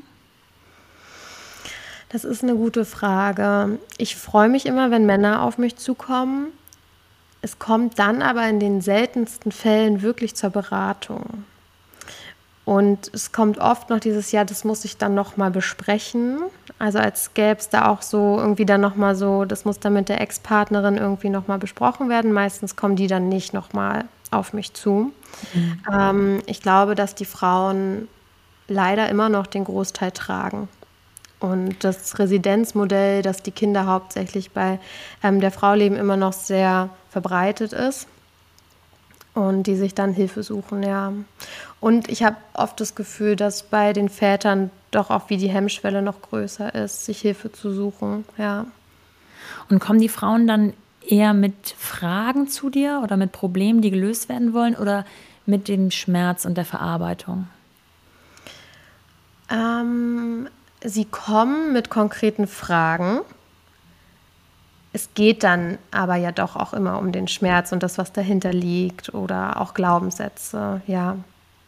Das ist eine gute Frage. Ich freue mich immer, wenn Männer auf mich zukommen. Es kommt dann aber in den seltensten Fällen wirklich zur Beratung. Und es kommt oft noch dieses Jahr, das muss ich dann nochmal besprechen. Also als gäbe es da auch so irgendwie dann nochmal so, das muss dann mit der Ex-Partnerin irgendwie nochmal besprochen werden. Meistens kommen die dann nicht nochmal auf mich zu. Ich glaube, dass die Frauen leider immer noch den Großteil tragen. Und das Residenzmodell, das die Kinder hauptsächlich bei der Frau leben, immer noch sehr verbreitet ist und die sich dann Hilfe suchen, ja. Und ich habe oft das Gefühl, dass bei den Vätern doch auch wie die Hemmschwelle noch größer ist, sich Hilfe zu suchen, ja. Und kommen die Frauen dann eher mit Fragen zu dir oder mit Problemen, die gelöst werden wollen oder mit dem Schmerz und der Verarbeitung? Sie kommen mit konkreten Fragen. Es geht dann aber ja doch auch immer um den Schmerz und das, was dahinter liegt oder auch Glaubenssätze, ja.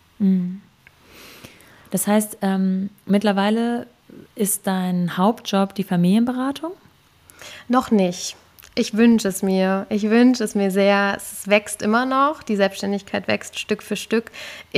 Das heißt, mittlerweile ist dein Hauptjob die Familienberatung? Noch nicht. Ich wünsche es mir. Ich wünsche es mir sehr. Es wächst immer noch. Die Selbstständigkeit wächst Stück für Stück.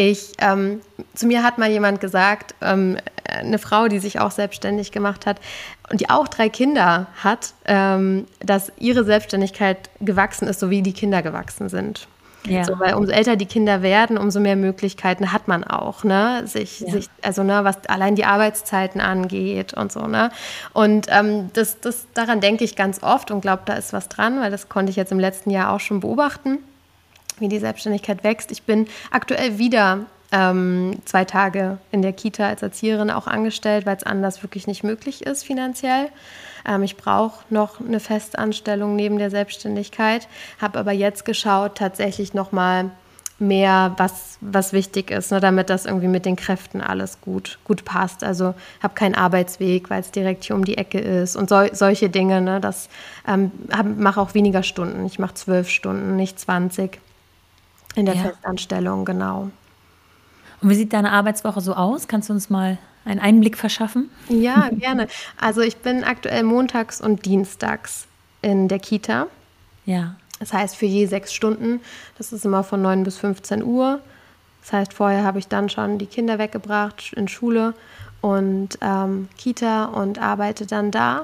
Zu mir hat mal jemand gesagt, eine Frau, die sich auch selbstständig gemacht hat und die auch 3 Kinder hat, dass ihre Selbstständigkeit gewachsen ist, so wie die Kinder gewachsen sind. Ja. So, weil umso älter die Kinder werden, umso mehr Möglichkeiten hat man auch, ne? Was allein die Arbeitszeiten angeht und so, ne? Und daran denke ich ganz oft und glaube, da ist was dran, weil das konnte ich jetzt im letzten Jahr auch schon beobachten, wie die Selbstständigkeit wächst. Ich bin aktuell wieder 2 Tage in der Kita als Erzieherin auch angestellt, weil es anders wirklich nicht möglich ist finanziell. Ich brauche noch eine Festanstellung neben der Selbstständigkeit, habe aber jetzt geschaut, tatsächlich nochmal mehr, was wichtig ist, ne, damit das irgendwie mit den Kräften alles gut passt. Also habe keinen Arbeitsweg, weil es direkt hier um die Ecke ist und solche Dinge. Ne, mache auch weniger Stunden. Ich mache 12 Stunden, nicht 20 in der Festanstellung, genau. Und wie sieht deine Arbeitswoche so aus? Kannst du uns mal einen Einblick verschaffen? Ja, gerne. Also ich bin aktuell montags und dienstags in der Kita. Ja. Das heißt für je 6 Stunden. Das ist immer von 9 bis 15 Uhr. Das heißt, vorher habe ich dann schon die Kinder weggebracht in Schule und Kita und arbeite dann da.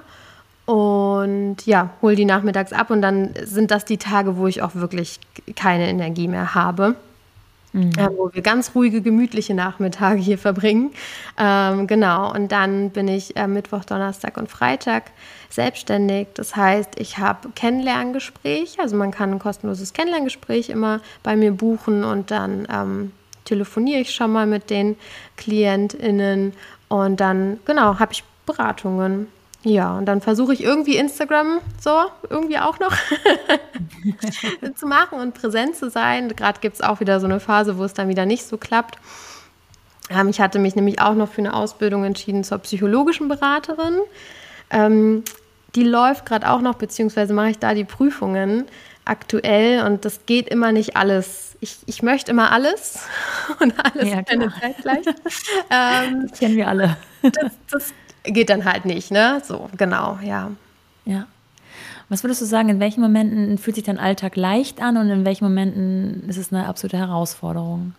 Und ja, hole die nachmittags ab und dann sind das die Tage, wo ich auch wirklich keine Energie mehr habe. Wo wir ganz ruhige, gemütliche Nachmittage hier verbringen. Genau, und dann bin ich Mittwoch, Donnerstag und Freitag selbstständig. Das heißt, ich habe Kennenlerngespräch, also man kann ein kostenloses Kennenlerngespräch immer bei mir buchen und dann telefoniere ich schon mal mit den KlientInnen Und dann, genau, habe ich Beratungen. Ja, und dann versuche ich irgendwie Instagram so irgendwie auch noch zu machen und präsent zu sein. Gerade gibt es auch wieder so eine Phase, wo es dann wieder nicht so klappt. Ich hatte mich nämlich auch noch für eine Ausbildung entschieden zur psychologischen Beraterin. Die läuft gerade auch noch, beziehungsweise mache ich da die Prüfungen aktuell und das geht immer nicht alles. Ich möchte immer alles und alles keine Zeit gleich. Das kennen wir alle. Das geht dann halt nicht, ne? So, genau, ja. Ja. Was würdest du sagen, in welchen Momenten fühlt sich dein Alltag leicht an und in welchen Momenten ist es eine absolute Herausforderung?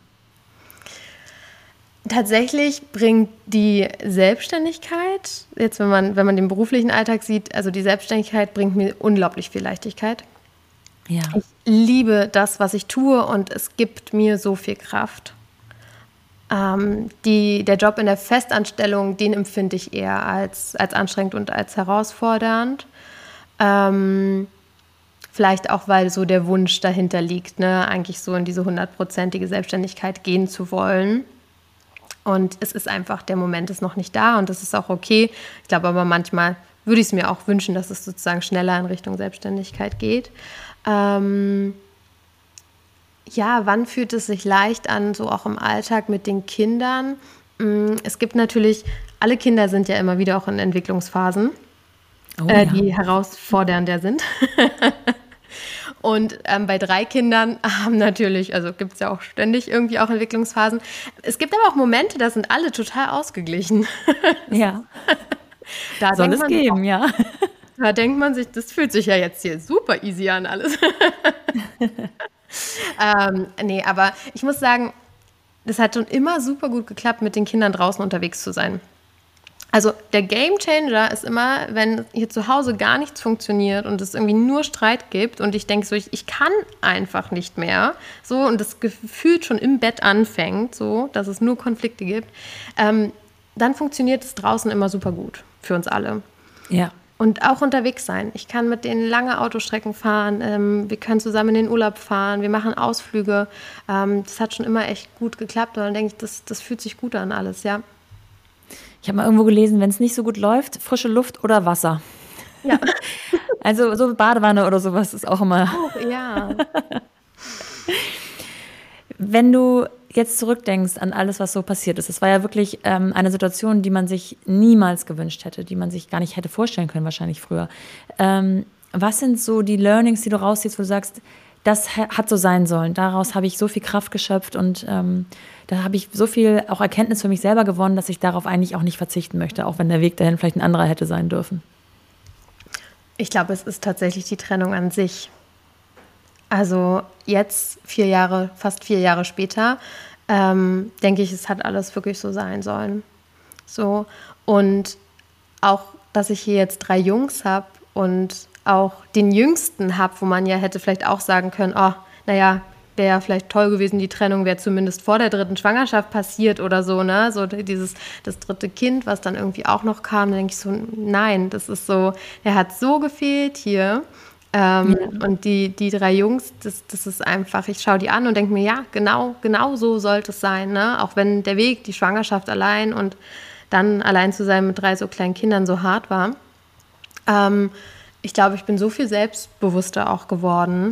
Tatsächlich bringt die Selbstständigkeit, jetzt wenn man den beruflichen Alltag sieht, also die Selbstständigkeit bringt mir unglaublich viel Leichtigkeit. Ja. Ich liebe das, was ich tue und es gibt mir so viel Kraft. Der Job in der Festanstellung, den empfinde ich eher als anstrengend und als herausfordernd. Vielleicht auch, weil so der Wunsch dahinter liegt, ne, eigentlich so in diese 100%ige Selbstständigkeit gehen zu wollen. Und es ist einfach, der Moment ist noch nicht da und das ist auch okay. Ich glaube aber manchmal würde ich es mir auch wünschen, dass es sozusagen schneller in Richtung Selbstständigkeit geht. Ja, wann fühlt es sich leicht an, so auch im Alltag mit den Kindern? Es gibt natürlich, alle Kinder sind ja immer wieder auch in Entwicklungsphasen, die herausfordernder sind. Und bei 3 Kindern haben natürlich, also gibt es ja auch ständig irgendwie auch Entwicklungsphasen. Es gibt aber auch Momente, da sind alle total ausgeglichen. Ja, da soll es geben, ja. Da denkt man sich, das fühlt sich ja jetzt hier super easy an alles. Nee, aber ich muss sagen, das hat schon immer super gut geklappt, mit den Kindern draußen unterwegs zu sein. Also der Gamechanger ist immer, wenn hier zu Hause gar nichts funktioniert und es irgendwie nur Streit gibt und ich denke so, ich kann einfach nicht mehr, so, und das Gefühl schon im Bett anfängt, so, dass es nur Konflikte gibt, dann funktioniert es draußen immer super gut für uns alle. Ja. Und auch unterwegs sein. Ich kann mit denen lange Autostrecken fahren, wir können zusammen in den Urlaub fahren, wir machen Ausflüge. Das hat schon immer echt gut geklappt und dann denke ich, das fühlt sich gut an alles, ja. Ich habe mal irgendwo gelesen, wenn es nicht so gut läuft, frische Luft oder Wasser. Ja. Also so Badewanne oder sowas ist auch immer. Oh, ja. Wenn du jetzt zurückdenkst an alles, was so passiert ist, es war ja wirklich eine Situation, die man sich niemals gewünscht hätte, die man sich gar nicht hätte vorstellen können, wahrscheinlich früher. Was sind so die Learnings, die du rausziehst, wo du sagst, das hat so sein sollen, daraus habe ich so viel Kraft geschöpft und da habe ich so viel auch Erkenntnis für mich selber gewonnen, dass ich darauf eigentlich auch nicht verzichten möchte, auch wenn der Weg dahin vielleicht ein anderer hätte sein dürfen. Ich glaube, es ist tatsächlich die Trennung an sich. Also jetzt fast 4 Jahre später, denke ich, es hat alles wirklich so sein sollen. So. Und auch, dass ich hier jetzt 3 Jungs habe und auch den Jüngsten habe, wo man ja hätte vielleicht auch sagen können, oh, naja, wäre ja vielleicht toll gewesen, die Trennung wäre zumindest vor der 3. Schwangerschaft passiert oder so, ne? So das 3. Kind, was dann irgendwie auch noch kam, da denke ich so, nein, das ist so, er hat so gefehlt hier. Und die 3 Jungs, das ist einfach, ich schaue die an und denke mir, ja, genau so sollte es sein, ne? Auch wenn der Weg, die Schwangerschaft allein und dann allein zu sein mit 3 so kleinen Kindern so hart war. Ich glaube, ich bin so viel selbstbewusster auch geworden.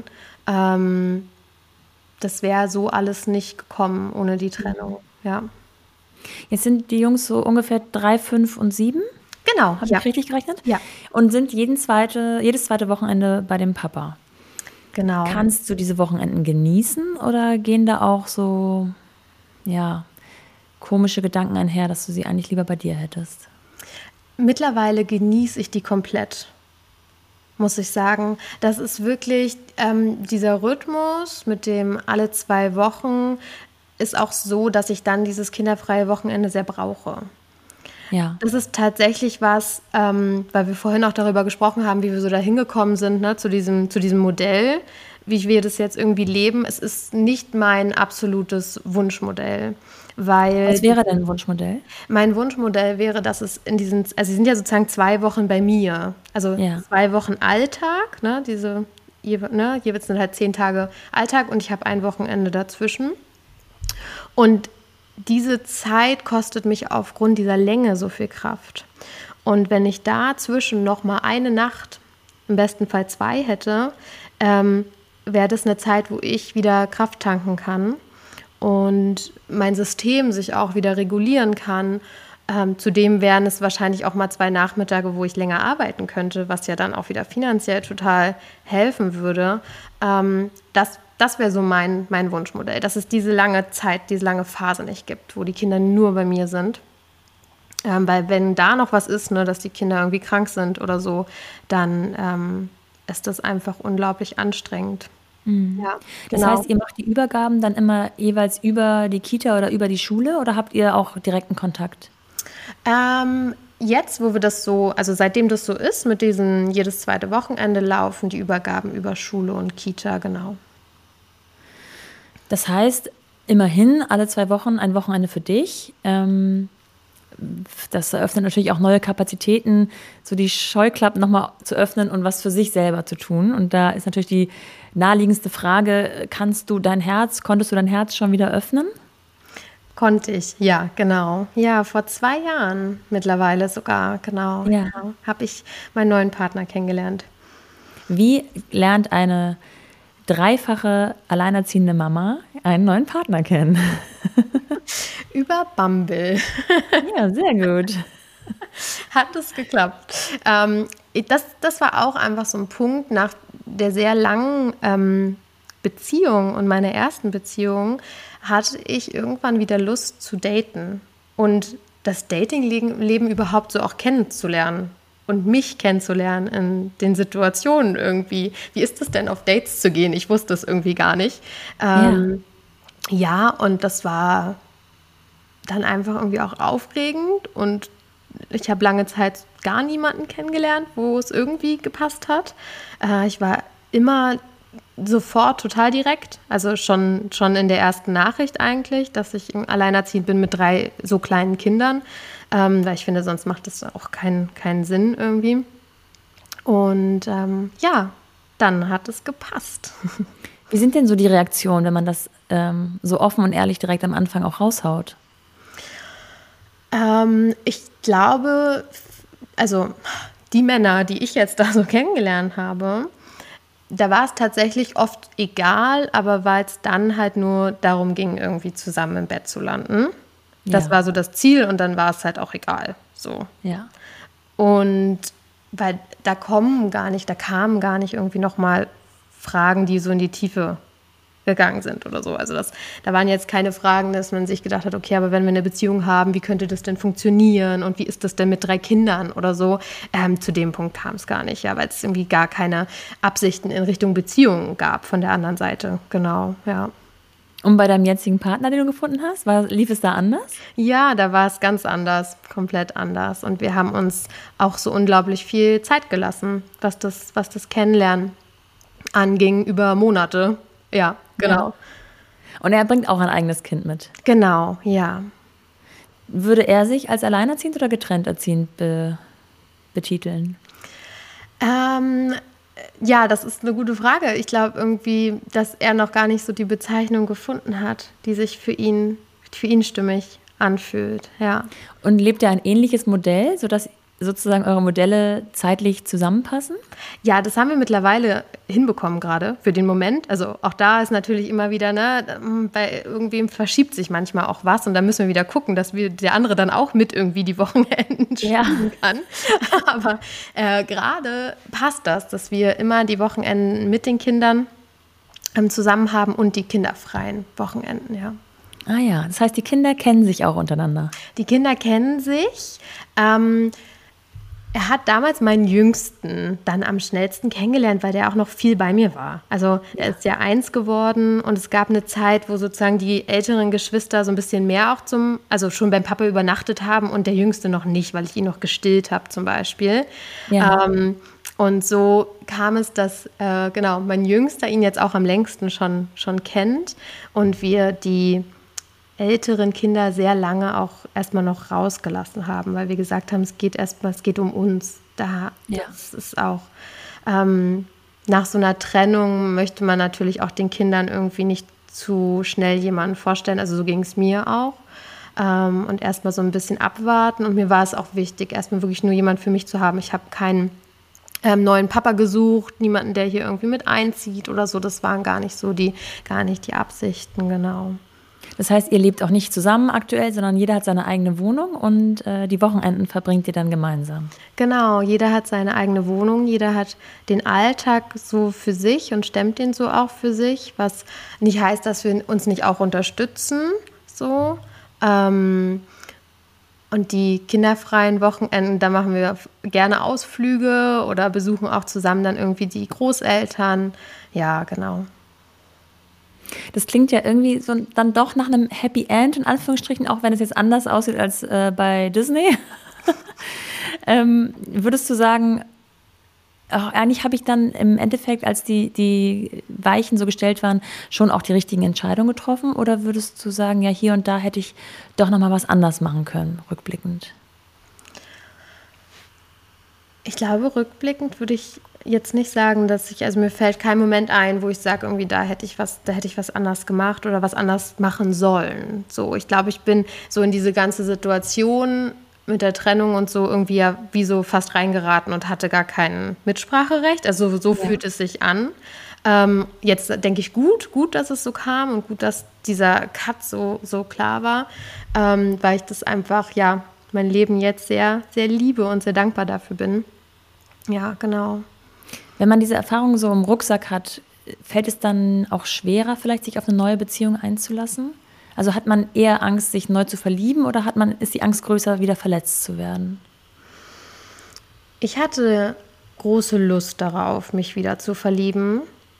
Das wäre so alles nicht gekommen ohne die Trennung, ja. Jetzt sind die Jungs so ungefähr 3, 5 und 7? Genau. Habe ich richtig gerechnet? Ja. Und sind jedes zweite Wochenende bei dem Papa. Genau. Kannst du diese Wochenenden genießen oder gehen da auch so, ja, komische Gedanken einher, dass du sie eigentlich lieber bei dir hättest? Mittlerweile genieße ich die komplett, muss ich sagen. Das ist wirklich, dieser Rhythmus mit dem alle 2 Wochen ist auch so, dass ich dann dieses kinderfreie Wochenende sehr brauche. Ja. Das ist tatsächlich was, weil wir vorhin auch darüber gesprochen haben, wie wir so da hingekommen sind, ne, zu diesem Modell, wie wir das jetzt irgendwie leben. Es ist nicht mein absolutes Wunschmodell. Weil was wäre dein Wunschmodell? Mein Wunschmodell wäre, dass es in diesen, also sie sind ja sozusagen 2 Wochen bei mir. Also Ja. 2 Wochen Alltag, ne, jeweils sind halt 10 Tage Alltag und ich habe ein Wochenende dazwischen. Und diese Zeit kostet mich aufgrund dieser Länge so viel Kraft. Und wenn ich dazwischen noch mal eine Nacht, im besten Fall 2 hätte, wäre das eine Zeit, wo ich wieder Kraft tanken kann und mein System sich auch wieder regulieren kann. Zudem wären es wahrscheinlich auch mal 2 Nachmittage, wo ich länger arbeiten könnte, was ja dann auch wieder finanziell total helfen würde. Das wäre so mein Wunschmodell, dass es diese lange Zeit, diese lange Phase nicht gibt, wo die Kinder nur bei mir sind. Weil wenn da noch was ist, ne, dass die Kinder irgendwie krank sind oder so, dann ist das einfach unglaublich anstrengend. Mhm. Ja, Das genau. heißt, ihr macht die Übergaben dann immer jeweils über die Kita oder über die Schule oder habt ihr auch direkten Kontakt? Jetzt, wo wir das so, also seitdem das so ist, mit diesen jedes zweite Wochenende laufen die Übergaben über Schule und Kita, genau. Das heißt, immerhin alle 2 Wochen ein Wochenende für dich. Das eröffnet natürlich auch neue Kapazitäten, so die Scheuklappen nochmal zu öffnen und was für sich selber zu tun. Und da ist natürlich die naheliegendste Frage, konntest du dein Herz schon wieder öffnen? Konnte ich, ja, genau. Ja, vor 2 Jahren mittlerweile sogar, genau. Ja. Genau, habe ich meinen neuen Partner kennengelernt. Wie lernt eine dreifache alleinerziehende Mama einen neuen Partner kennen? Über Bumble Ja, sehr gut. hat es geklappt. Das war auch einfach so ein Punkt nach der sehr langen Beziehung und meiner ersten Beziehung hatte ich irgendwann wieder Lust zu daten und das Datingleben überhaupt so auch kennenzulernen und mich kennenzulernen in den Situationen irgendwie. Wie ist es denn, auf Dates zu gehen? Ich wusste es irgendwie gar nicht. Ja, und das war dann einfach irgendwie auch aufregend und ich habe lange Zeit gar niemanden kennengelernt, wo es irgendwie gepasst hat. Ich war immer sofort total direkt, also schon in der ersten Nachricht eigentlich, dass ich alleinerziehend bin mit 3 so kleinen Kindern, weil ich finde, sonst macht das auch keinen Sinn irgendwie. Und ja, dann hat es gepasst. Wie sind denn so die Reaktionen, wenn man das so offen und ehrlich direkt am Anfang auch raushaut? Ich glaube, also die Männer, die ich jetzt da so kennengelernt habe, da war es tatsächlich oft egal, aber weil es dann halt nur darum ging, irgendwie zusammen im Bett zu landen. Das Ja. war so das Ziel und dann war es halt auch egal. So. Ja. Und weil da kamen gar nicht irgendwie nochmal Fragen, die so in die Tiefe gegangen sind oder so. Also da waren jetzt keine Fragen, dass man sich gedacht hat, okay, aber wenn wir eine Beziehung haben, wie könnte das denn funktionieren und wie ist das denn mit 3 Kindern oder so? Zu dem Punkt kam es gar nicht, ja, weil es irgendwie gar keine Absichten in Richtung Beziehung gab von der anderen Seite. Genau, ja. Und bei deinem jetzigen Partner, den du gefunden hast, lief es da anders? Ja, da war es ganz anders, komplett anders. Und wir haben uns auch so unglaublich viel Zeit gelassen, was das Kennenlernen anging, über Monate. Ja, genau. Ja. Und er bringt auch ein eigenes Kind mit. Genau, ja. Würde er sich als alleinerziehend oder getrennt erziehend betiteln? Ja, das ist eine gute Frage. Ich glaube irgendwie, dass er noch gar nicht so die Bezeichnung gefunden hat, die sich für ihn stimmig anfühlt. Ja. Und lebt er ein ähnliches Modell, sodass sozusagen eure Modelle zeitlich zusammenpassen? Ja, das haben wir mittlerweile hinbekommen gerade für den Moment. Also auch da ist natürlich immer wieder, ne, bei irgendwem verschiebt sich manchmal auch was und da müssen wir wieder gucken, dass der andere dann auch mit irgendwie die Wochenenden schieben kann. Aber gerade passt das, dass wir immer die Wochenenden mit den Kindern zusammen haben und die kinderfreien Wochenenden, ja. Ah ja, das heißt, die Kinder kennen sich auch untereinander. Die Kinder kennen sich. Er hat damals meinen Jüngsten dann am schnellsten kennengelernt, weil der auch noch viel bei mir war. Also er ist ja 1 geworden und es gab eine Zeit, wo sozusagen die älteren Geschwister so ein bisschen mehr auch also schon beim Papa übernachtet haben und der Jüngste noch nicht, weil ich ihn noch gestillt habe zum Beispiel. Ja. Und so kam es, dass genau mein Jüngster ihn jetzt auch am längsten schon kennt und wir die älteren Kinder sehr lange auch erstmal noch rausgelassen haben, weil wir gesagt haben, es geht um uns. Das ist auch, nach so einer Trennung möchte man natürlich auch den Kindern irgendwie nicht zu schnell jemanden vorstellen. Also so ging es mir auch. Und erstmal so ein bisschen abwarten. Und mir war es auch wichtig, erstmal wirklich nur jemanden für mich zu haben. Ich habe keinen neuen Papa gesucht, niemanden, der hier irgendwie mit einzieht oder so. Das waren gar nicht die Absichten, genau. Das heißt, ihr lebt auch nicht zusammen aktuell, sondern jeder hat seine eigene Wohnung und die Wochenenden verbringt ihr dann gemeinsam. Genau, jeder hat seine eigene Wohnung, jeder hat den Alltag so für sich und stemmt den so auch für sich, was nicht heißt, dass wir uns nicht auch unterstützen, so. Und die kinderfreien Wochenenden, da machen wir gerne Ausflüge oder besuchen auch zusammen dann irgendwie die Großeltern. Ja, genau. Das klingt ja irgendwie so dann doch nach einem Happy End, in Anführungsstrichen, auch wenn es jetzt anders aussieht als bei Disney. Würdest du sagen, eigentlich habe ich dann im Endeffekt, als die Weichen so gestellt waren, schon auch die richtigen Entscheidungen getroffen? Oder würdest du sagen, ja, hier und da hätte ich doch nochmal was anders machen können, rückblickend? Ich glaube, rückblickend würde ich jetzt nicht sagen, also mir fällt kein Moment ein, wo ich sage, irgendwie da hätte ich was anders gemacht oder was anders machen sollen. So, ich glaube, ich bin so in diese ganze Situation mit der Trennung und so irgendwie ja wie so fast reingeraten und hatte gar kein Mitspracherecht. Also so fühlt es sich an. Jetzt denke ich gut, dass es so kam und gut, dass dieser Cut so klar war, weil ich das einfach, ja, mein Leben jetzt sehr, sehr liebe und sehr dankbar dafür bin. Ja, genau. Wenn man diese Erfahrung so im Rucksack hat, fällt es dann auch schwerer, vielleicht sich auf eine neue Beziehung einzulassen? Also hat man eher Angst, sich neu zu verlieben oder ist die Angst größer, wieder verletzt zu werden? Ich hatte große Lust darauf, mich wieder zu verlieben.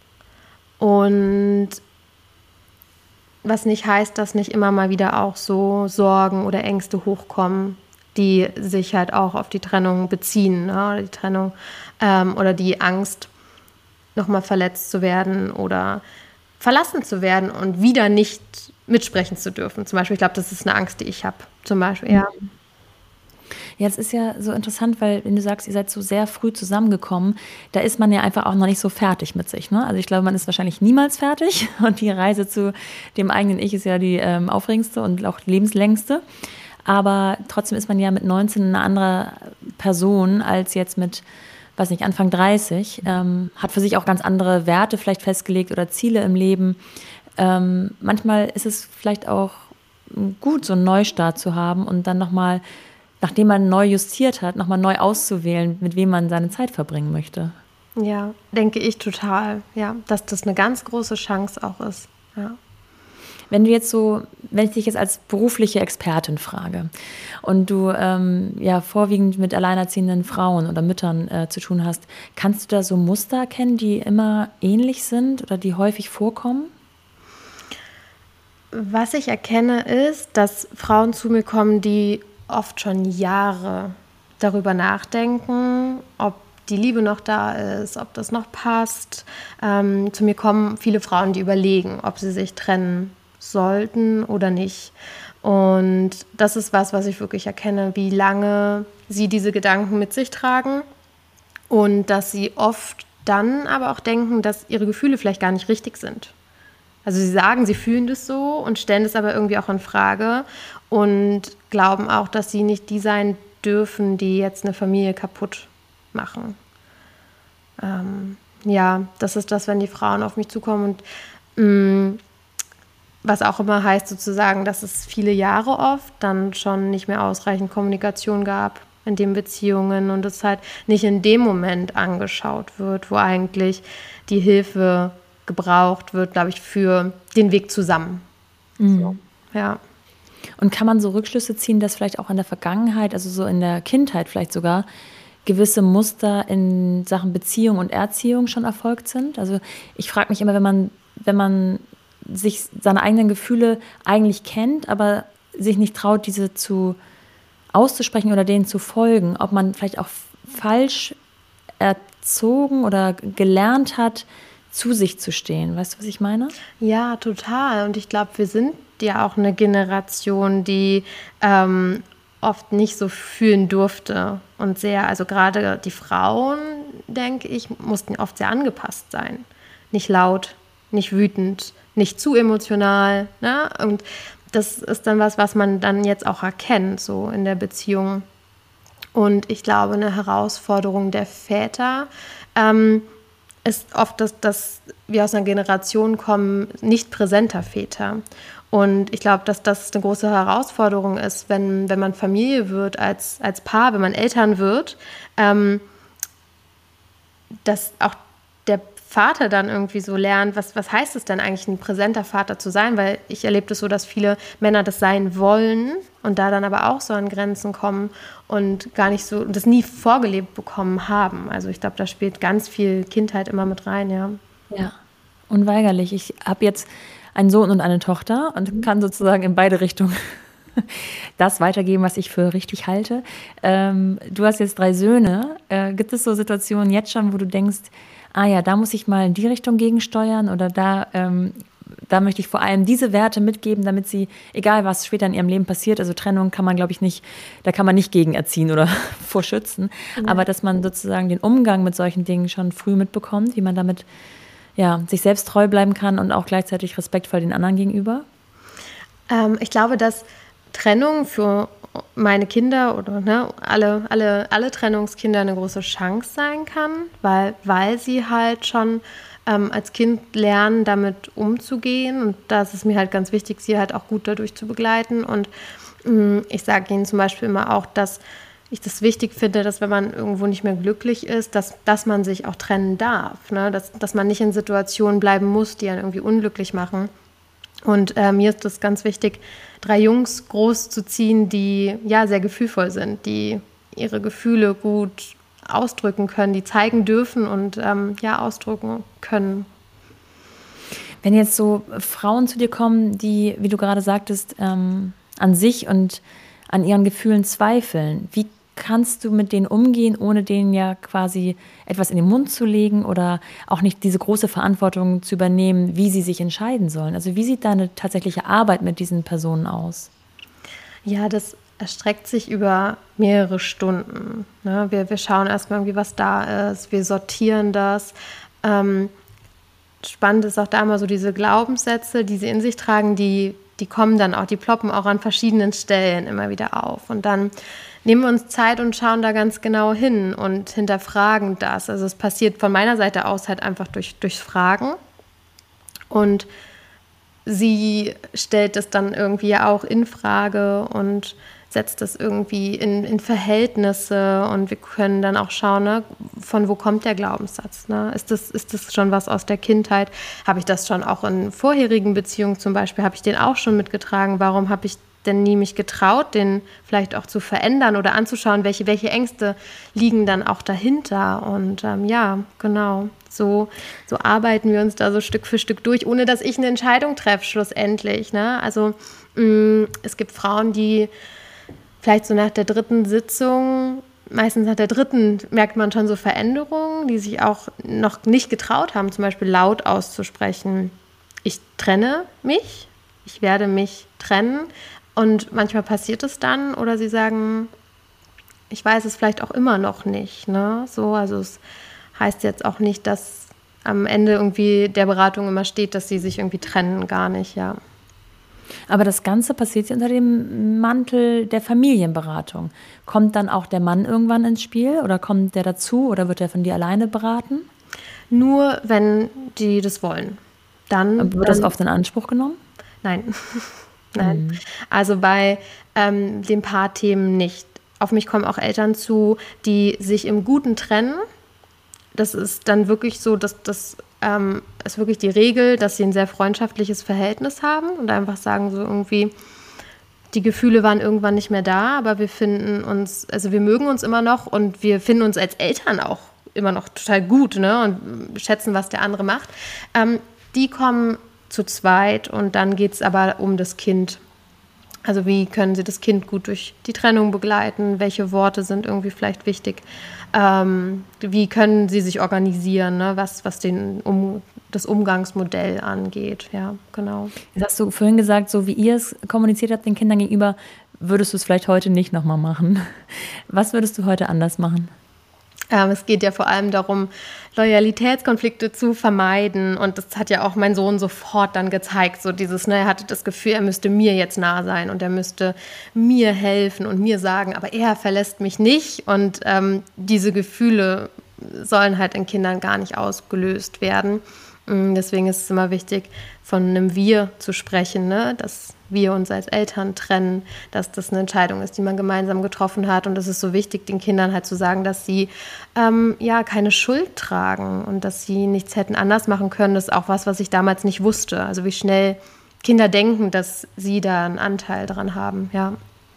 Und was nicht heißt, dass nicht immer mal wieder auch so Sorgen oder Ängste hochkommen, die sich halt auch auf die Trennung beziehen, ne? Die Trennung oder die Angst, nochmal verletzt zu werden oder verlassen zu werden und wieder nicht mitsprechen zu dürfen. Zum Beispiel, ich glaube, das ist eine Angst, die ich habe. Zum Beispiel, ja. Ja, es ist ja so interessant, weil wenn du sagst, ihr seid so sehr früh zusammengekommen, da ist man ja einfach auch noch nicht so fertig mit sich. Ne? Also ich glaube, man ist wahrscheinlich niemals fertig und die Reise zu dem eigenen Ich ist ja die aufregendste und auch lebenslängste. Aber trotzdem ist man ja mit 19 eine andere Person als jetzt mit, weiß nicht, Anfang 30. Hat für sich auch ganz andere Werte vielleicht festgelegt oder Ziele im Leben. Manchmal ist es vielleicht auch gut, so einen Neustart zu haben und dann nochmal, nachdem man neu justiert hat, nochmal neu auszuwählen, mit wem man seine Zeit verbringen möchte. Ja, denke ich total. Ja, dass das eine ganz große Chance auch ist. Ja. Wenn ich dich jetzt als berufliche Expertin frage und du vorwiegend mit alleinerziehenden Frauen oder Müttern zu tun hast, kannst du da so Muster erkennen, die immer ähnlich sind oder die häufig vorkommen? Was ich erkenne, ist, dass Frauen zu mir kommen, die oft schon Jahre darüber nachdenken, ob die Liebe noch da ist, ob das noch passt. Zu mir kommen viele Frauen, die überlegen, ob sie sich trennen sollten oder nicht. Und das ist was ich wirklich erkenne, wie lange sie diese Gedanken mit sich tragen und dass sie oft dann aber auch denken, dass ihre Gefühle vielleicht gar nicht richtig sind. Also sie sagen, sie fühlen das so und stellen das aber irgendwie auch in Frage und glauben auch, dass sie nicht die sein dürfen, die jetzt eine Familie kaputt machen. Das ist das, wenn die Frauen auf mich zukommen und was auch immer heißt sozusagen, dass es viele Jahre oft dann schon nicht mehr ausreichend Kommunikation gab in den Beziehungen und es halt nicht in dem Moment angeschaut wird, wo eigentlich die Hilfe gebraucht wird, glaube ich, für den Weg zusammen. Mhm. So, ja. Und kann man so Rückschlüsse ziehen, dass vielleicht auch in der Vergangenheit, also so in der Kindheit vielleicht sogar, gewisse Muster in Sachen Beziehung und Erziehung schon erfolgt sind? Also ich frage mich immer, wenn man sich seine eigenen Gefühle eigentlich kennt, aber sich nicht traut, diese auszusprechen oder denen zu folgen, ob man vielleicht auch falsch erzogen oder gelernt hat, zu sich zu stehen. Weißt du, was ich meine? Ja, total. Und ich glaube, wir sind ja auch eine Generation, die oft nicht so fühlen durfte und sehr, also gerade die Frauen, denke ich, mussten oft sehr angepasst sein. Nicht laut, nicht wütend, nicht zu emotional. Ne? Und das ist dann was man dann jetzt auch erkennt, so in der Beziehung. Und ich glaube, eine Herausforderung der Väter ist oft, dass wir aus einer Generation kommen, nicht präsenter Väter. Und ich glaube, dass das eine große Herausforderung ist, wenn man Familie wird als Paar, wenn man Eltern wird, dass auch der Vater dann irgendwie so lernt, was heißt es denn eigentlich, ein präsenter Vater zu sein? Weil ich erlebe das so, dass viele Männer das sein wollen und da dann aber auch so an Grenzen kommen und gar nicht so, das nie vorgelebt bekommen haben. Also ich glaube, da spielt ganz viel Kindheit immer mit rein, ja. Ja, unweigerlich. Ich habe jetzt einen Sohn und eine Tochter und kann sozusagen in beide Richtungen das weitergeben, was ich für richtig halte. Du hast jetzt 3 Söhne. Gibt es so Situationen jetzt schon, wo du denkst, ja, da muss ich mal in die Richtung gegensteuern oder da möchte ich vor allem diese Werte mitgeben, damit sie, egal was später in ihrem Leben passiert, also Trennung kann man, glaube ich, nicht, da kann man nicht gegen erziehen oder vorschützen, aber dass man sozusagen den Umgang mit solchen Dingen schon früh mitbekommt, wie man damit sich selbst treu bleiben kann und auch gleichzeitig respektvoll den anderen gegenüber? Ich glaube, dass Trennung für meine Kinder oder alle Trennungskinder eine große Chance sein kann, weil sie halt schon als Kind lernen, damit umzugehen. Und da ist es mir halt ganz wichtig, sie halt auch gut dadurch zu begleiten. Und ich sage ihnen zum Beispiel immer auch, dass ich das wichtig finde, dass wenn man irgendwo nicht mehr glücklich ist, dass man sich auch trennen darf. Ne? Dass man nicht in Situationen bleiben muss, die einen irgendwie unglücklich machen. Und mir ist das ganz wichtig, 3 Jungs groß zu ziehen, die sehr gefühlvoll sind, die ihre Gefühle gut ausdrücken können, die zeigen dürfen und ausdrücken können. Wenn jetzt so Frauen zu dir kommen, die, wie du gerade sagtest, an sich und an ihren Gefühlen zweifeln, wie kannst du mit denen umgehen, ohne denen ja quasi etwas in den Mund zu legen oder auch nicht diese große Verantwortung zu übernehmen, wie sie sich entscheiden sollen? Also wie sieht deine tatsächliche Arbeit mit diesen Personen aus? Ja, das erstreckt sich über mehrere Stunden. Ne? Wir schauen erstmal irgendwie, was da ist. Wir sortieren das. Spannend ist auch da immer so diese Glaubenssätze, die sie in sich tragen, die kommen dann auch, die ploppen auch an verschiedenen Stellen immer wieder auf. Und dann nehmen wir uns Zeit und schauen da ganz genau hin und hinterfragen das. Also es passiert von meiner Seite aus halt einfach durchs Fragen. Und sie stellt es dann irgendwie auch in Frage und setzt das irgendwie in Verhältnisse. Und wir können dann auch schauen, ne, von wo kommt der Glaubenssatz? Ne? Ist das schon was aus der Kindheit? Habe ich das schon auch in vorherigen Beziehungen zum Beispiel, habe ich den auch schon mitgetragen? Warum habe ich denn nie mich getraut, den vielleicht auch zu verändern oder anzuschauen, welche Ängste liegen dann auch dahinter. Und genau, so arbeiten wir uns da so Stück für Stück durch, ohne dass ich eine Entscheidung treffe schlussendlich. Ne? Also es gibt Frauen, die vielleicht so nach der 3. Sitzung, meistens nach der 3. merkt man schon so Veränderungen, die sich auch noch nicht getraut haben, zum Beispiel laut auszusprechen. Ich trenne mich, ich werde mich trennen. Und manchmal passiert es dann oder sie sagen, ich weiß es vielleicht auch immer noch nicht. Ne? So, also es heißt jetzt auch nicht, dass am Ende irgendwie der Beratung immer steht, dass sie sich irgendwie trennen, gar nicht, ja. Aber das Ganze passiert unter dem Mantel der Familienberatung. Kommt dann auch der Mann irgendwann ins Spiel oder kommt der dazu oder wird er von dir alleine beraten? Nur, wenn die das wollen. Dann wird das oft in Anspruch genommen? Nein. Nein, also bei den Paarthemen nicht. Auf mich kommen auch Eltern zu, die sich im Guten trennen. Das ist dann wirklich so, dass das ist wirklich die Regel, dass sie ein sehr freundschaftliches Verhältnis haben und einfach sagen so irgendwie, die Gefühle waren irgendwann nicht mehr da, aber wir mögen uns immer noch und wir finden uns als Eltern auch immer noch total gut, ne, und schätzen, was der andere macht. Die kommen zu zweit und dann geht es aber um das Kind. Also wie können sie das Kind gut durch die Trennung begleiten? Welche Worte sind irgendwie vielleicht wichtig? Wie können sie sich organisieren, ne? was das Umgangsmodell angeht? Ja, genau. Jetzt hast du vorhin gesagt, so wie ihr es kommuniziert habt den Kindern gegenüber, würdest du es vielleicht heute nicht nochmal machen. Was würdest du heute anders machen? Es geht ja vor allem darum, Loyalitätskonflikte zu vermeiden. Und das hat ja auch mein Sohn sofort dann gezeigt. So dieses, ne, er hatte das Gefühl, er müsste mir jetzt nah sein und er müsste mir helfen und mir sagen, aber er verlässt mich nicht. Und diese Gefühle sollen halt in Kindern gar nicht ausgelöst werden. Deswegen ist es immer wichtig, von einem Wir zu sprechen, ne? Dass wir uns als Eltern trennen, dass das eine Entscheidung ist, die man gemeinsam getroffen hat. Und es ist so wichtig, den Kindern halt zu sagen, dass sie keine Schuld tragen und dass sie nichts hätten anders machen können. Das ist auch was ich damals nicht wusste. Also wie schnell Kinder denken, dass sie da einen Anteil dran haben, ja.